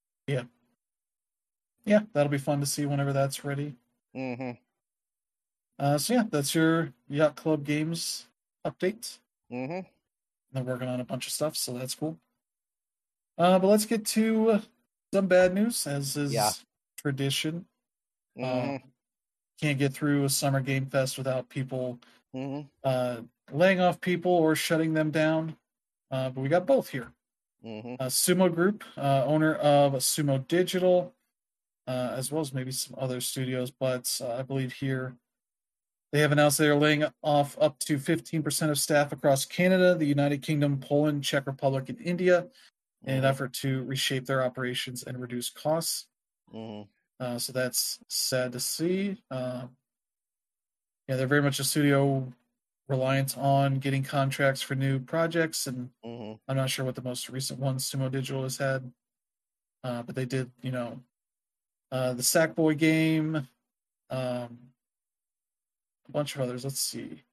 Speaker 1: yeah, that'll be fun to see whenever that's ready.
Speaker 2: Mm-hmm.
Speaker 1: Uh, so yeah, that's your Yacht Club Games update.
Speaker 2: Mm-hmm.
Speaker 1: They're working on a bunch of stuff, so that's cool. Uh, but let's get to some bad news, as is
Speaker 4: Yeah.
Speaker 1: tradition.
Speaker 2: Mm-hmm.
Speaker 1: Uh, can't get through a Summer Game Fest without people
Speaker 2: Mm-hmm.
Speaker 1: uh, laying off people or shutting them down. Uh, but we got both here.
Speaker 2: Mm-hmm.
Speaker 1: Uh, Sumo Group, uh, owner of Sumo Digital, uh, as well as maybe some other studios, but uh, I believe here they have announced they are laying off up to fifteen percent of staff across Canada, the United Kingdom, Poland, Czech Republic, and India. in an
Speaker 2: Mhm.
Speaker 1: effort to reshape their operations and reduce costs.
Speaker 2: Mhm.
Speaker 1: Uh, so that's sad to see. Uh, yeah, they're very much a studio reliant on getting contracts for new projects, and
Speaker 2: Mhm.
Speaker 1: I'm not sure what the most recent one Sumo Digital has had, uh, but they did, you know, uh, the Sackboy game, um, a bunch of others. Let's see.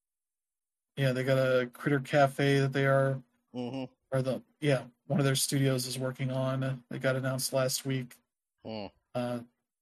Speaker 1: Yeah, they got a Critter Cafe that they are,
Speaker 2: Mhm.
Speaker 1: or the yeah, one of their studios is working on. They got announced last week.
Speaker 2: Mm.
Speaker 1: Uh,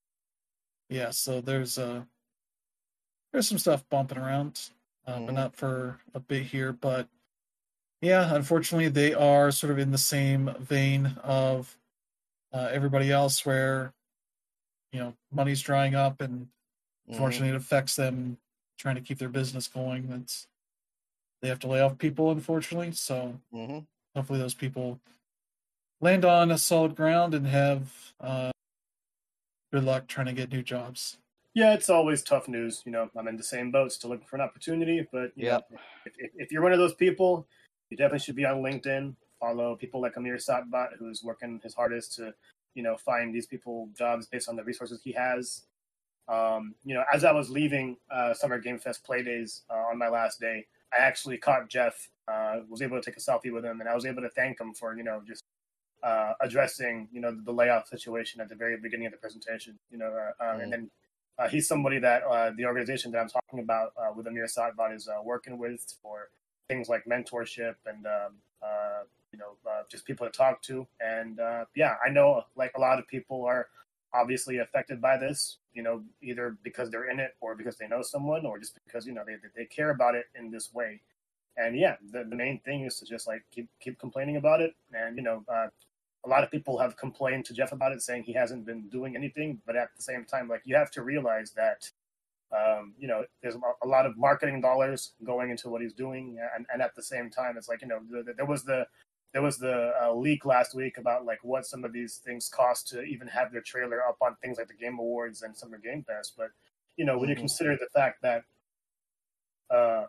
Speaker 1: yeah, so there's uh there's some stuff bumping around, uh, but
Speaker 2: Mhm.
Speaker 1: not for a bit here. But yeah, unfortunately, they are sort of in the same vein of uh, everybody else, where you know money's drying up, and
Speaker 2: Mhm.
Speaker 1: unfortunately, it affects them trying to keep their business going. That's they have to lay off people, unfortunately. So
Speaker 2: Mhm.
Speaker 1: hopefully, those people land on a solid ground and have uh, good luck trying to get new jobs.
Speaker 3: Yeah, it's always tough news. You know, I'm in the same boat, still looking for an opportunity. But you
Speaker 2: Yep.
Speaker 3: know, if, if, if you're one of those people, you definitely should be on LinkedIn. Follow people like Amir Satbat, who's working his hardest to, you know, find these people jobs based on the resources he has. Um, you know, as I was leaving uh, Summer Game Fest play days uh, on my last day, I actually caught Jeff. Uh, was able to take a selfie with him, and I was able to thank him for you know just uh, addressing you know the layoff situation at the very beginning of the presentation. You know, uh, um,
Speaker 2: Mm.
Speaker 3: and then uh, he's somebody that uh, the organization that I'm talking about uh, with Amir Saadbad is uh, working with for things like mentorship and um, uh, you know uh, just people to talk to. And uh, yeah, I know like a lot of people are obviously affected by this. You know, either because they're in it or because they know someone or just because you know they they care about it in this way. And yeah, the, the main thing is to just like keep keep complaining about it. And you know, uh, a lot of people have complained to Jeff about it, saying he hasn't been doing anything. But at the same time, like you have to realize that um, you know there's a lot of marketing dollars going into what he's doing, and, and at the same time, it's like you know the, the, there was the there was the uh, leak last week about like what some of these things cost to even have their trailer up on things like the Game Awards and Summer Game Fest. But you know when you
Speaker 2: Mhm.
Speaker 3: consider the fact that uh,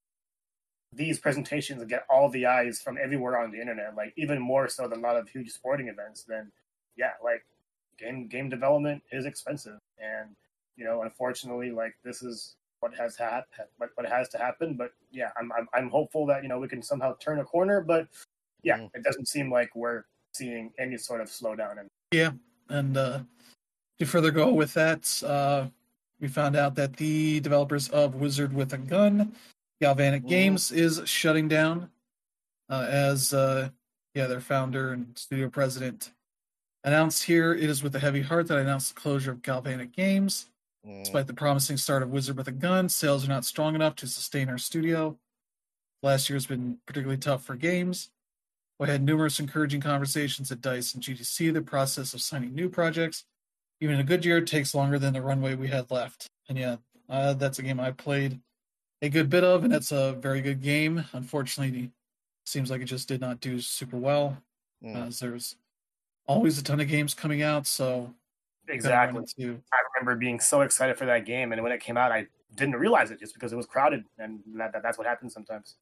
Speaker 3: these presentations get all the eyes from everywhere on the internet, like even more so than a lot of huge sporting events, then yeah, like game game development is expensive, and you know, unfortunately, like this is what has had what, what has to happen. But yeah, I'm, I'm I'm hopeful that you know we can somehow turn a corner. But yeah,
Speaker 2: Mm.
Speaker 3: it doesn't seem like we're seeing any sort of slowdown. And
Speaker 1: Yeah, and uh, to further go with that, uh, we found out that the developers of Wizard with a Gun, Galvanic
Speaker 2: Mhm.
Speaker 1: Games, is shutting down. Uh, as uh, yeah, their founder and studio president announced here, it is with a heavy heart that I announce the closure of Galvanic Games.
Speaker 2: Mm.
Speaker 1: Despite the promising start of Wizard with a Gun, sales are not strong enough to sustain our studio. Last year has been particularly tough for games. We had numerous encouraging conversations at DICE and G D C. The process of signing new projects, even in a good year, takes longer than the runway we had left. And yeah, uh, that's a game I played a good bit of, and it's a very good game. Unfortunately, it seems like it just did not do super well.
Speaker 2: Mm.
Speaker 1: As there's always a ton of games coming out, so
Speaker 3: exactly,
Speaker 1: into
Speaker 3: I remember being so excited for that game, and when it came out, I didn't realize it just because it was crowded, and that, that that's what happens sometimes.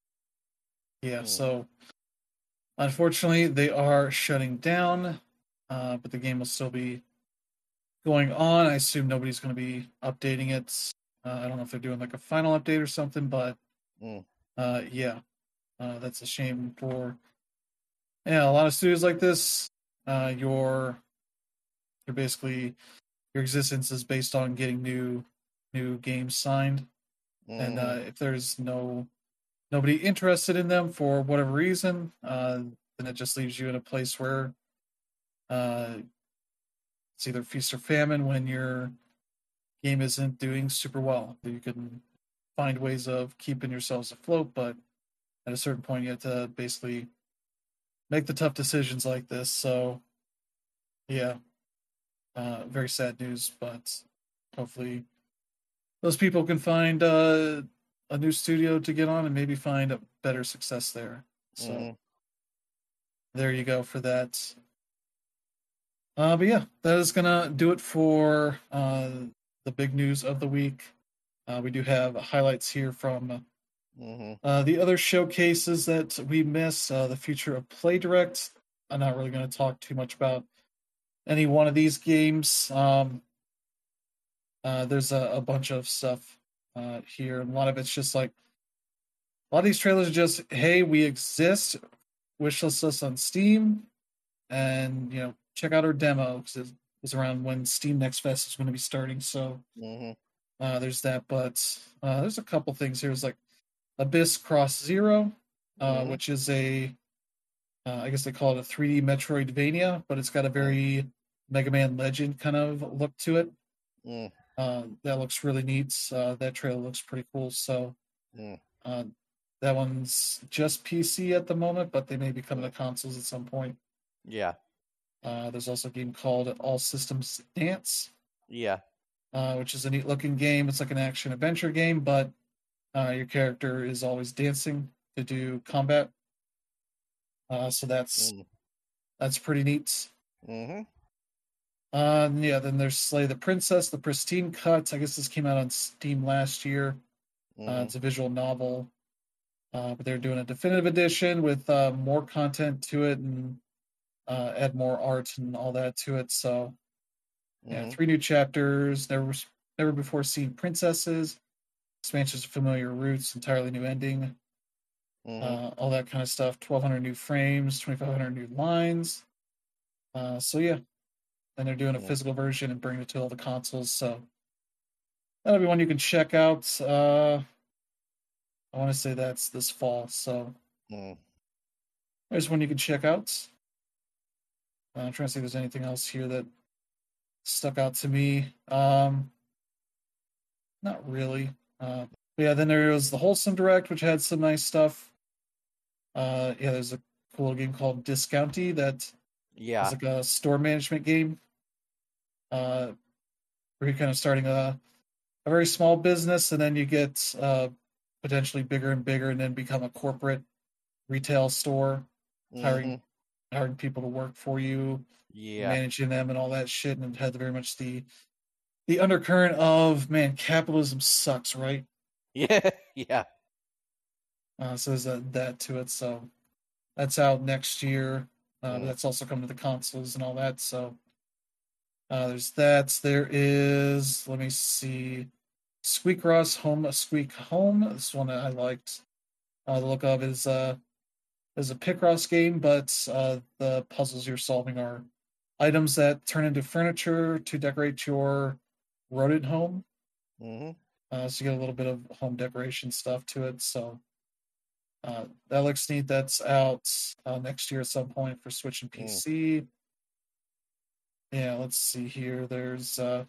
Speaker 1: yeah.
Speaker 2: Mm.
Speaker 1: So unfortunately, they are shutting down, uh, but the game will still be going on. I assume nobody's going to be updating it. Uh, I don't know if they're doing like a final update or something, but
Speaker 2: Mm.
Speaker 1: uh, yeah, uh, that's a shame for yeah a lot of studios like this. Uh, your you're basically your existence is based on getting new new games signed, and uh,
Speaker 2: Mhm.
Speaker 1: if there's no nobody interested in them for whatever reason, uh, then it just leaves you in a place where uh, it's either feast or famine when your game isn't doing super well. You can find ways of keeping yourselves afloat, but at a certain point, you have to basically make the tough decisions like this. So, yeah, uh, very sad news, but hopefully those people can find uh, a new studio to get on and maybe find a better success there. So,
Speaker 2: Mhm.
Speaker 1: there you go for that. Uh, but yeah, that is gonna do it for uh, the big news of the week. Uh, we do have highlights here from
Speaker 2: Mhm.
Speaker 1: uh, the other showcases that we miss. Uh, the future of Play Direct. I'm not really going to talk too much about any one of these games. Um, uh, there's a, a bunch of stuff uh, here, and a lot of it's just like a lot of these trailers are just, hey, we exist, wishlist us on Steam, and you know, check out our demo because it was around when Steam Next Fest is going to be starting. So
Speaker 2: Mm-hmm.
Speaker 1: uh, there's that, but uh, there's a couple things here. There's like Abyss Cross Zero, uh,
Speaker 2: Mhm.
Speaker 1: which is a uh, I guess they call it a three D Metroidvania, but it's got a very Mega Man Legend kind of look to it.
Speaker 2: Mm.
Speaker 1: Uh, that looks really neat. Uh, that trailer looks pretty cool. So
Speaker 2: Mm.
Speaker 1: uh, that one's just P C at the moment, but they may be coming to consoles at some point.
Speaker 4: Yeah.
Speaker 1: Uh, there's also a game called All Systems Dance,
Speaker 4: Yeah.
Speaker 1: uh, which is a neat looking game. It's like an action adventure game, but uh, your character is always dancing to do combat. Uh, so that's
Speaker 2: Mm.
Speaker 1: that's pretty neat.
Speaker 2: Mm-hmm.
Speaker 1: Uh, and yeah, then there's Slay the Princess, the Pristine Cut. I guess this came out on Steam last year. Uh,
Speaker 2: Mm-hmm.
Speaker 1: it's a visual novel, uh, but they're doing a definitive edition with uh, more content to it and uh, add more art and all that to it. So yeah,
Speaker 2: Mhm.
Speaker 1: three new chapters, never never before seen princesses, expansions of familiar roots, entirely new ending,
Speaker 2: Mhm.
Speaker 1: uh, all that kind of stuff. twelve hundred new frames, twenty-five hundred new lines. Uh, so yeah, and they're doing a
Speaker 2: Mm.
Speaker 1: physical version and bringing it to all the consoles. So that'll be one you can check out. Uh, I want to say that's this fall. So
Speaker 2: Mm.
Speaker 1: there's one you can check out. Uh, I'm trying to see if there's anything else here that stuck out to me. Um, not really. Uh, but yeah, then there was the Wholesome Direct, which had some nice stuff. Uh, yeah, there's a cool game called Discounty that
Speaker 4: Yeah.
Speaker 1: is like a store management game. Uh, where you're kind of starting a a very small business, and then you get uh, potentially bigger and bigger, and then become a corporate retail store, hiring
Speaker 2: Mhm.
Speaker 1: hiring people to work for you,
Speaker 4: Yeah.
Speaker 1: managing them, and all that shit. And it had very much the the undercurrent of man, capitalism sucks, right?
Speaker 4: Yeah. Yeah.
Speaker 1: Uh, so there's that, that to it. So that's out next year. Uh, but
Speaker 2: Mm.
Speaker 1: that's also coming to the consoles and all that. So uh, there's that. There is, let me see, Squeak Ross Home, a Squeak Home. This is one that I liked. Uh, the look of is uh, is a Picross game, but uh, the puzzles you're solving are items that turn into furniture to decorate your rodent home.
Speaker 2: Mhm.
Speaker 1: Uh, so you get a little bit of home decoration stuff to it. So uh, that looks neat. That's out uh, next year at some point for Switch and P C. Yeah, let's see here. There's uh,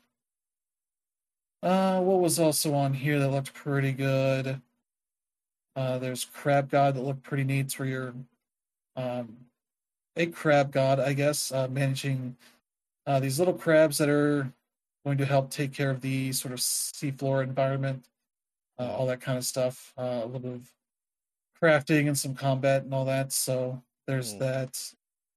Speaker 1: uh, what was also on here that looked pretty good. Uh, there's Crab God that looked pretty neat, where you're um, a crab god, I guess, uh, managing uh, these little crabs that are going to help take care of the sort of seafloor environment, uh, all that kind of stuff. Uh, a little bit of crafting and some combat and all that. So there's
Speaker 2: Mm.
Speaker 1: that.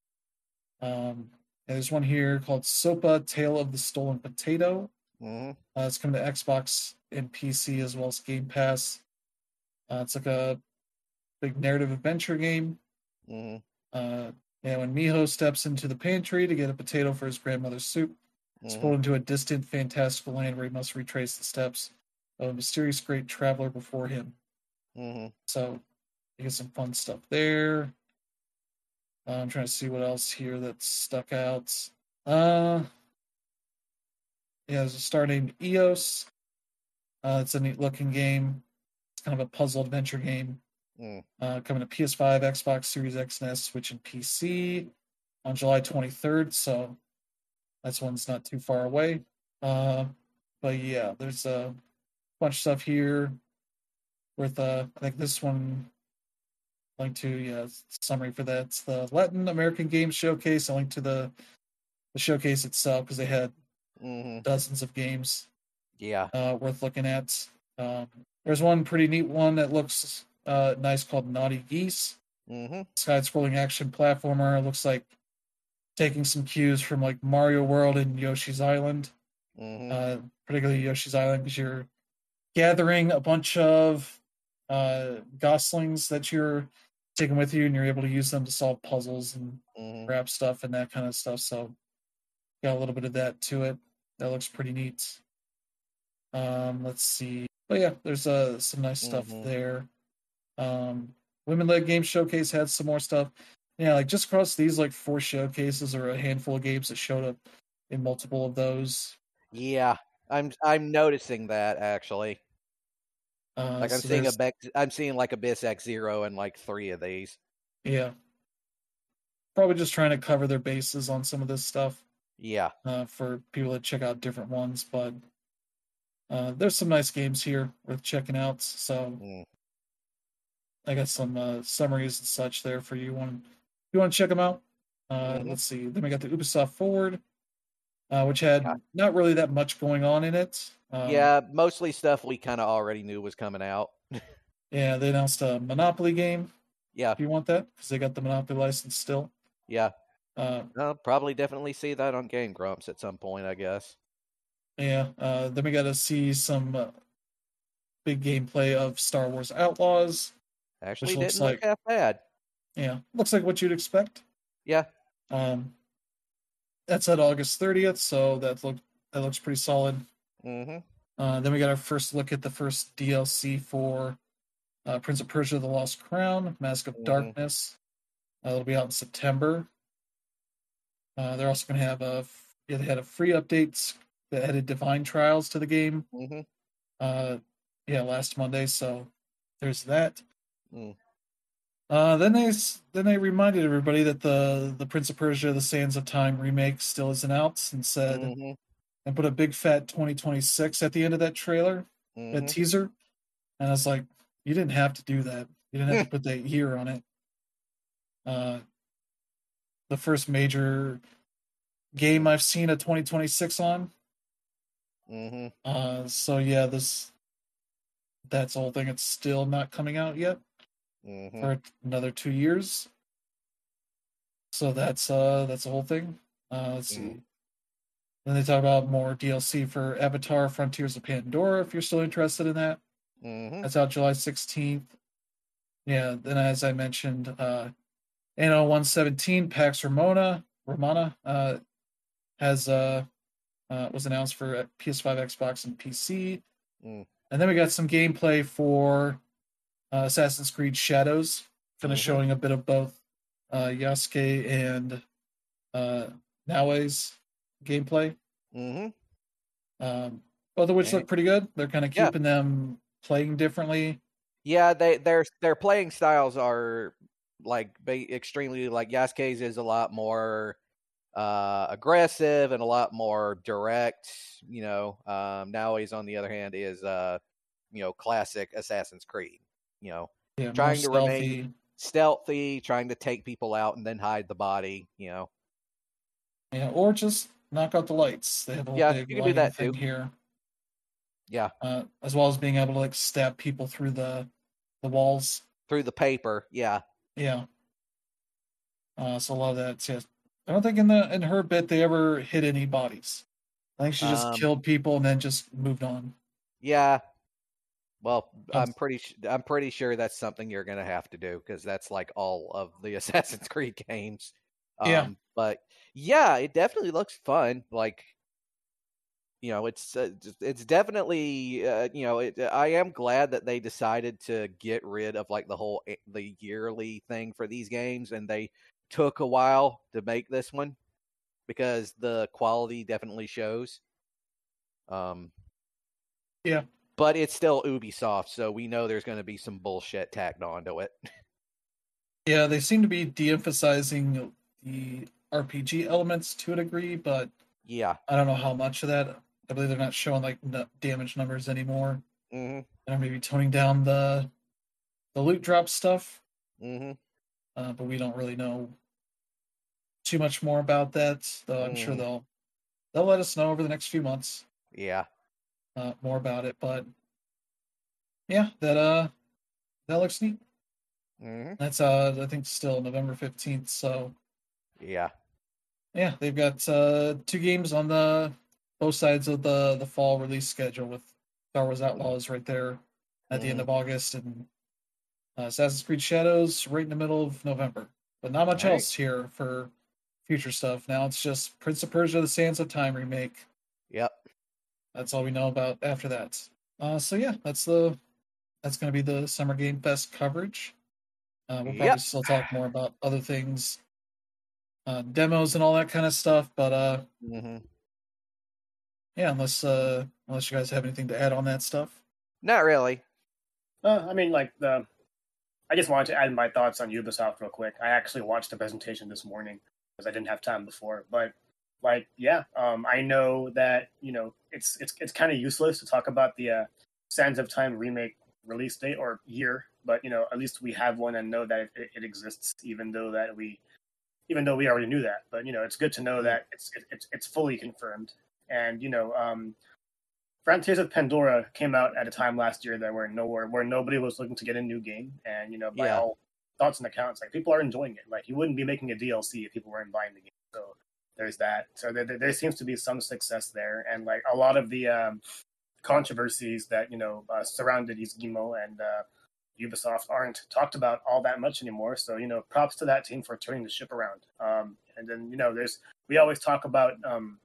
Speaker 1: Um, yeah, there's one here called Sopa: Tale of the Stolen Potato.
Speaker 2: Mhm.
Speaker 1: Uh, it's coming to Xbox and P C as well as Game Pass. Uh, it's like a big narrative adventure game.
Speaker 2: Mhm.
Speaker 1: Uh, yeah, when Miho steps into the pantry to get a potato for his grandmother's soup, he's pulled
Speaker 2: Mhm.
Speaker 1: into a distant, fantastical land where he must retrace the steps of a mysterious great traveler before him.
Speaker 2: Mhm.
Speaker 1: So you get some fun stuff there. Uh, I'm trying to see what else here that stuck out. Uh, yeah, there's a star named Eos. Uh, it's a neat looking game. It's kind of a puzzle adventure game.
Speaker 2: Mm.
Speaker 1: Uh, coming to P S five, Xbox Series X, N S, Switch, and P C on July twenty-third. So that's one's not too far away. Uh, but yeah, there's a bunch of stuff here with, uh, I think this one, link to, yeah, summary for that. It's the Latin American Games Showcase. I linked to the, the showcase itself because they had
Speaker 2: Mhm.
Speaker 1: dozens of games
Speaker 4: Yeah.
Speaker 1: uh, worth looking at. Um, there's one pretty neat one that looks uh, nice called Naughty Geese.
Speaker 2: Mhm.
Speaker 1: Side-scrolling action platformer. It looks like taking some cues from like Mario World and Yoshi's Island,
Speaker 2: Mhm.
Speaker 1: uh, particularly Yoshi's Island, because you're gathering a bunch of uh, goslings that you're taking with you, and you're able to use them to solve puzzles and
Speaker 2: Mhm.
Speaker 1: grab stuff and that kind of stuff. So got a little bit of that to it. That looks pretty neat. Um, let's see. But yeah, there's uh, some nice stuff
Speaker 2: Mhm.
Speaker 1: there. Um, Women Led Game Showcase had some more stuff. Yeah, like just across these like four showcases or a handful of games that showed up in multiple of those.
Speaker 4: Yeah, I'm I'm noticing that actually.
Speaker 1: Uh,
Speaker 4: Like I'm
Speaker 1: so
Speaker 4: seeing a
Speaker 1: there's-
Speaker 4: Bex, I'm seeing like Abyss X Zero and like three of these.
Speaker 1: yeah, probably just trying to cover their bases on some of this stuff
Speaker 4: Yeah.
Speaker 1: uh, for people that check out different ones. But uh, there's some nice games here worth checking out. So
Speaker 4: Mm.
Speaker 1: I got some uh, summaries and such there for you. Want you want to check them out? Uh,
Speaker 4: Mhm.
Speaker 1: Let's see. Then we got the Ubisoft Forward, uh, which had
Speaker 4: Yeah.
Speaker 1: not really that much going on in it. Um,
Speaker 4: Yeah, mostly stuff we kind of already knew was coming out.
Speaker 1: Yeah, they announced a Monopoly game.
Speaker 4: Yeah,
Speaker 1: If you want that, because they got the Monopoly license still.
Speaker 4: yeah.
Speaker 1: Uh,
Speaker 4: I'll probably definitely see that on Game Grumps at some point, I guess.
Speaker 1: yeah. Uh, then we got to see some uh, big gameplay of Star Wars Outlaws.
Speaker 4: Actually,
Speaker 1: looks
Speaker 4: didn't look
Speaker 1: like-
Speaker 4: half bad.
Speaker 1: Yeah, looks like what you'd expect.
Speaker 4: Yeah.
Speaker 1: Um, that's at August thirtieth, so that look that looks pretty solid.
Speaker 4: Mm-hmm.
Speaker 1: Uh, then we got our first look at the first D L C for uh, Prince of Persia: The Lost Crown, Mask of
Speaker 4: Mhm.
Speaker 1: Darkness. Uh, it'll be out in September. Uh, they're also going to have a yeah, they had a free update that added Divine Trials to the game.
Speaker 4: Mm-hmm.
Speaker 1: Uh, yeah, last Monday. So there's that.
Speaker 4: Mm.
Speaker 1: Uh, then they s- then they reminded everybody that the the Prince of Persia: The Sands of Time remake still isn't out, and said
Speaker 4: Mm-hmm.
Speaker 1: and put a big fat twenty twenty-six at the end of that trailer,
Speaker 4: Mm-hmm.
Speaker 1: that teaser. And I was like, you didn't have to do that. You didn't have to put that year on it. Uh, the first major game I've seen a twenty twenty-six on.
Speaker 4: Mm-hmm.
Speaker 1: Uh, so yeah, this that's the whole thing. It's still not coming out yet
Speaker 4: Mm-hmm.
Speaker 1: for another two years. So that's uh that's the whole thing. Uh, let's see.
Speaker 4: Mhm.
Speaker 1: Then they talk about more D L C for Avatar: Frontiers of Pandora. If you're still interested in that,
Speaker 4: Mm-hmm.
Speaker 1: that's out July sixteenth. Yeah. Then as I mentioned, uh, Anno one seventeen Pax Ramona Romana uh has uh, uh was announced for P S five, Xbox, and P C.
Speaker 4: Mm.
Speaker 1: And then we got some gameplay for uh, Assassin's Creed Shadows, kind of
Speaker 4: Mhm.
Speaker 1: showing a bit of both uh, Yasuke and uh, Naoe's gameplay,
Speaker 4: Mm-hmm.
Speaker 1: um, both of which
Speaker 4: Okay.
Speaker 1: look pretty good. They're kind of
Speaker 4: Yeah.
Speaker 1: keeping them playing differently.
Speaker 4: Yeah, they their their playing styles are like ba- extremely like Yasuke's is a lot more uh aggressive and a lot more direct, you know. Um Naoi's on the other hand is uh you know, classic Assassin's Creed, you know,
Speaker 1: Yeah, more
Speaker 4: trying to remain
Speaker 1: stealthy.
Speaker 4: stealthy, trying to take people out and then hide the body, you know.
Speaker 1: Yeah, or just knock out the lights. They have a
Speaker 4: Yeah,
Speaker 1: big
Speaker 4: you can do
Speaker 1: lighting
Speaker 4: that
Speaker 1: thing
Speaker 4: too.
Speaker 1: here,
Speaker 4: Yeah,
Speaker 1: uh, as well as being able to like stab people through the the walls.
Speaker 4: through the paper. Yeah.
Speaker 1: Yeah. Uh, so a lot of that's yeah. I don't think in the in her bit they ever hit any bodies. I think she just
Speaker 4: Um,
Speaker 1: killed people and then just moved on.
Speaker 4: Yeah. Well,
Speaker 1: Um,
Speaker 4: I'm pretty sh- I'm pretty sure that's something you're going to have to do because that's like all of the Assassin's Creed games. Um,
Speaker 1: Yeah.
Speaker 4: But yeah, it definitely looks fun. Like, you know, it's uh, it's definitely uh, you know, it, I am glad that they decided to get rid of like the whole a- the yearly thing for these games, and they took a while to make this one because the quality definitely shows. Um,
Speaker 1: Yeah.
Speaker 4: but it's still Ubisoft, so we know there's going to be some bullshit tacked onto it.
Speaker 1: Yeah, they seem to be de-emphasizing the R P G elements to a degree, but
Speaker 4: Yeah.
Speaker 1: I don't know how much of that. I believe they're not showing like n- damage numbers anymore.
Speaker 4: Mm-hmm.
Speaker 1: They're maybe toning down the the loot drop stuff,
Speaker 4: Mm-hmm.
Speaker 1: uh, but we don't really know too much more about that. Though I'm sure
Speaker 4: Mhm.
Speaker 1: they'll they'll let us know over the next few months
Speaker 4: Yeah.
Speaker 1: uh, more about it. But yeah, that uh that looks neat.
Speaker 4: Mm-hmm.
Speaker 1: That's uh I think still November fifteenth. So
Speaker 4: Yeah.
Speaker 1: yeah, they've got uh two games on the both sides of the the fall release schedule with Star Wars Outlaws right there at the end
Speaker 4: Mhm.
Speaker 1: of August and uh, Assassin's Creed Shadows right in the middle of November. But not much
Speaker 4: All right.
Speaker 1: else here for future stuff. Now it's just Prince of Persia: The Sands of Time remake.
Speaker 4: Yep.
Speaker 1: That's all we know about after that. Uh, so yeah, that's the that's going to be the Summer Game Fest coverage. Uh, we'll probably
Speaker 4: Yep.
Speaker 1: still talk more about other things, uh, demos and all that kind of stuff. But uh,
Speaker 4: hmm
Speaker 1: yeah, unless uh, unless you guys have anything to add on that stuff.
Speaker 4: Not really.
Speaker 3: Uh, I mean, like the. I just wanted to add my thoughts on Ubisoft real quick. I actually watched the presentation this morning because I didn't have time before. But like, yeah, um, I know that you know it's it's it's kind of useless to talk about the uh, Sands of Time remake release date or year, but you know at least we have one and know that it, it exists, even though that we even though we already knew that. But you know, it's good to know that it's it's it's fully confirmed. And you know, um, Frontiers of Pandora came out at a time last year that where nowhere where nobody was looking to get a new game, and you know, by
Speaker 4: Yeah.
Speaker 3: all thoughts and accounts, like people are enjoying it. Like you wouldn't be making a D L C if people weren't buying the game. So there's that. So there, there seems to be some success there, and like a lot of the um, controversies that you know uh, surrounded Izgimo and uh, Ubisoft aren't talked about all that much anymore. So you know, props to that team for turning the ship around. Um, and then you know, there's we always talk about. Um,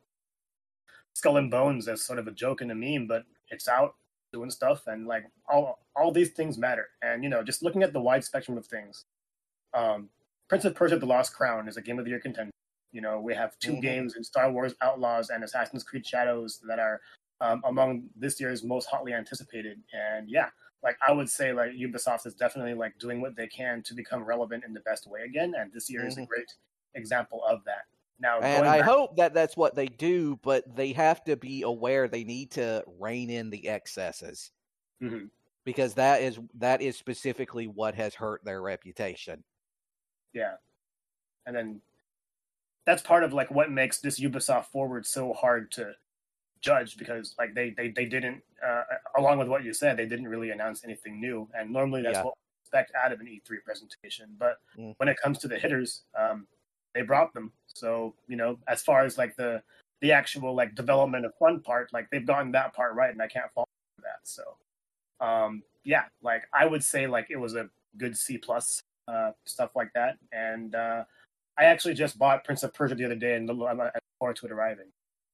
Speaker 3: Skull and Bones as sort of a joke and a meme, but it's out doing stuff, and like all all these things matter. And you know, just looking at the wide spectrum of things, um, Prince of Persia: The Lost Crown is a Game of the Year contender. You know, we have two
Speaker 4: Mhm.
Speaker 3: games in Star Wars Outlaws and Assassin's Creed Shadows that are um, among this year's most hotly anticipated. And yeah, like I would say, like Ubisoft is definitely like doing what they can to become relevant in the best way again, and this year is a
Speaker 4: Mhm.
Speaker 3: great example of that. Now,
Speaker 4: And
Speaker 3: going
Speaker 4: I
Speaker 3: back-
Speaker 4: hope that that's what they do, but they have to be aware they need to rein in the excesses
Speaker 3: Mhm.
Speaker 4: because that is that is specifically what has hurt their reputation.
Speaker 3: Yeah. And then that's part of like what makes this Ubisoft Forward so hard to judge, because like they they, they didn't uh, along with what you said, they didn't really announce anything new, and normally that's
Speaker 4: Yeah.
Speaker 3: what we expect out of an E three presentation. But
Speaker 4: Mm.
Speaker 3: when it comes to the hitters, um, they brought them. So you know, as far as like the the actual like development of fun part, like they've gotten that part right, and I can't fault for that. So um, yeah, like I would say like it was a good C plus uh, stuff like that. And uh, I actually just bought Prince of Persia the other day, and I'm looking forward to it arriving.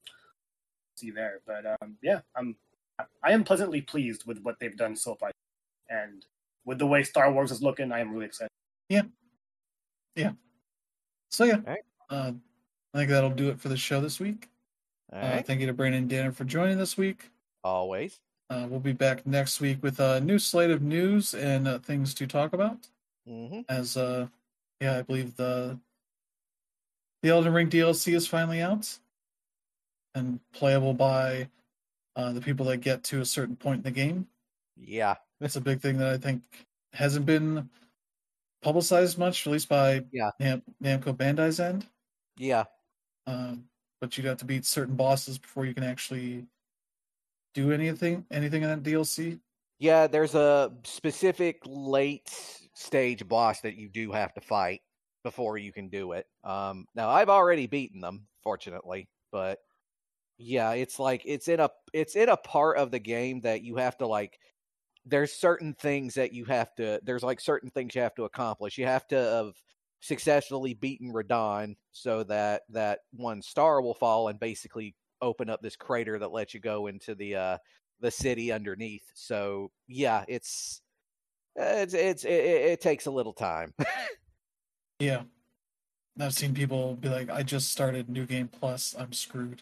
Speaker 3: See there, but um, yeah, I'm I am pleasantly pleased with what they've done so far, and with the way Star Wars is looking, I am really excited.
Speaker 1: So yeah,
Speaker 4: Alright.
Speaker 1: uh, I think that'll do it for the show this week.
Speaker 4: All
Speaker 1: Uh,
Speaker 4: right.
Speaker 1: thank you to Brandon and Danner for joining this week.
Speaker 4: Always.
Speaker 1: Uh, we'll be back next week with a new slate of news and uh, things to talk about.
Speaker 4: hmm
Speaker 1: As uh, yeah, I believe the the Elden Ring D L C is finally out and playable by uh, the people that get to a certain point in the game.
Speaker 4: Yeah.
Speaker 1: It's a big thing that I think hasn't been publicized much, at least by
Speaker 4: Yeah.
Speaker 1: Nam- Namco Bandai's end.
Speaker 4: Yeah.
Speaker 1: Um, but you'd have to beat certain bosses before you can actually do anything anything in that D L C.
Speaker 4: Yeah, there's a specific late stage boss that you do have to fight before you can do it. Um, now I've already beaten them, fortunately, but yeah, it's like it's in a it's in a part of the game that you have to like. There's certain things that you have to. There's like certain things you have to accomplish. You have to have successfully beaten Radon so that that one star will fall and basically open up this crater that lets you go into the uh the city underneath. So yeah, it's it's it's it, it takes a little time.
Speaker 1: Yeah. I've seen people be like, I just started New Game Plus, I'm screwed.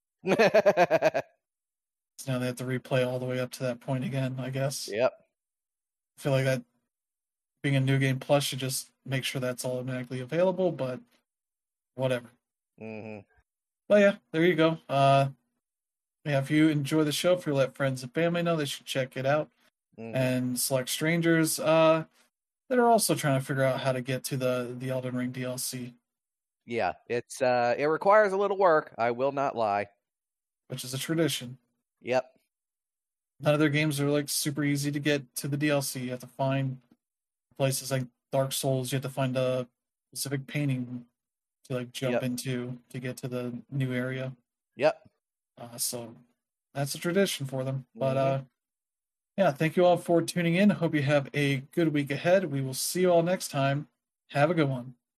Speaker 4: Yep.
Speaker 1: So now they have to replay all the way up to that point again, I guess. I feel like that being a New Game Plus should just make sure that's automatically available, but whatever.
Speaker 4: hmm
Speaker 1: But yeah, there you go. Uh yeah, if you enjoy the show, if you let friends and family know, they should check it out.
Speaker 4: hmm
Speaker 1: And select strangers uh that are also trying to figure out how to get to the the Elden Ring D L C,
Speaker 4: Yeah, it's uh it requires a little work, I will not lie.
Speaker 1: which is a tradition.
Speaker 4: Yep.
Speaker 1: None of their games are like super easy to get to the D L C. You have to find places like Dark Souls. You have to find a specific painting to like jump
Speaker 4: Yep.
Speaker 1: into to get to the new area.
Speaker 4: Yep.
Speaker 1: Uh, so that's a tradition for them. But
Speaker 4: Mhm.
Speaker 1: uh, yeah, thank you all for tuning in. Hope you have a good week ahead. We will see you all next time. Have a good one.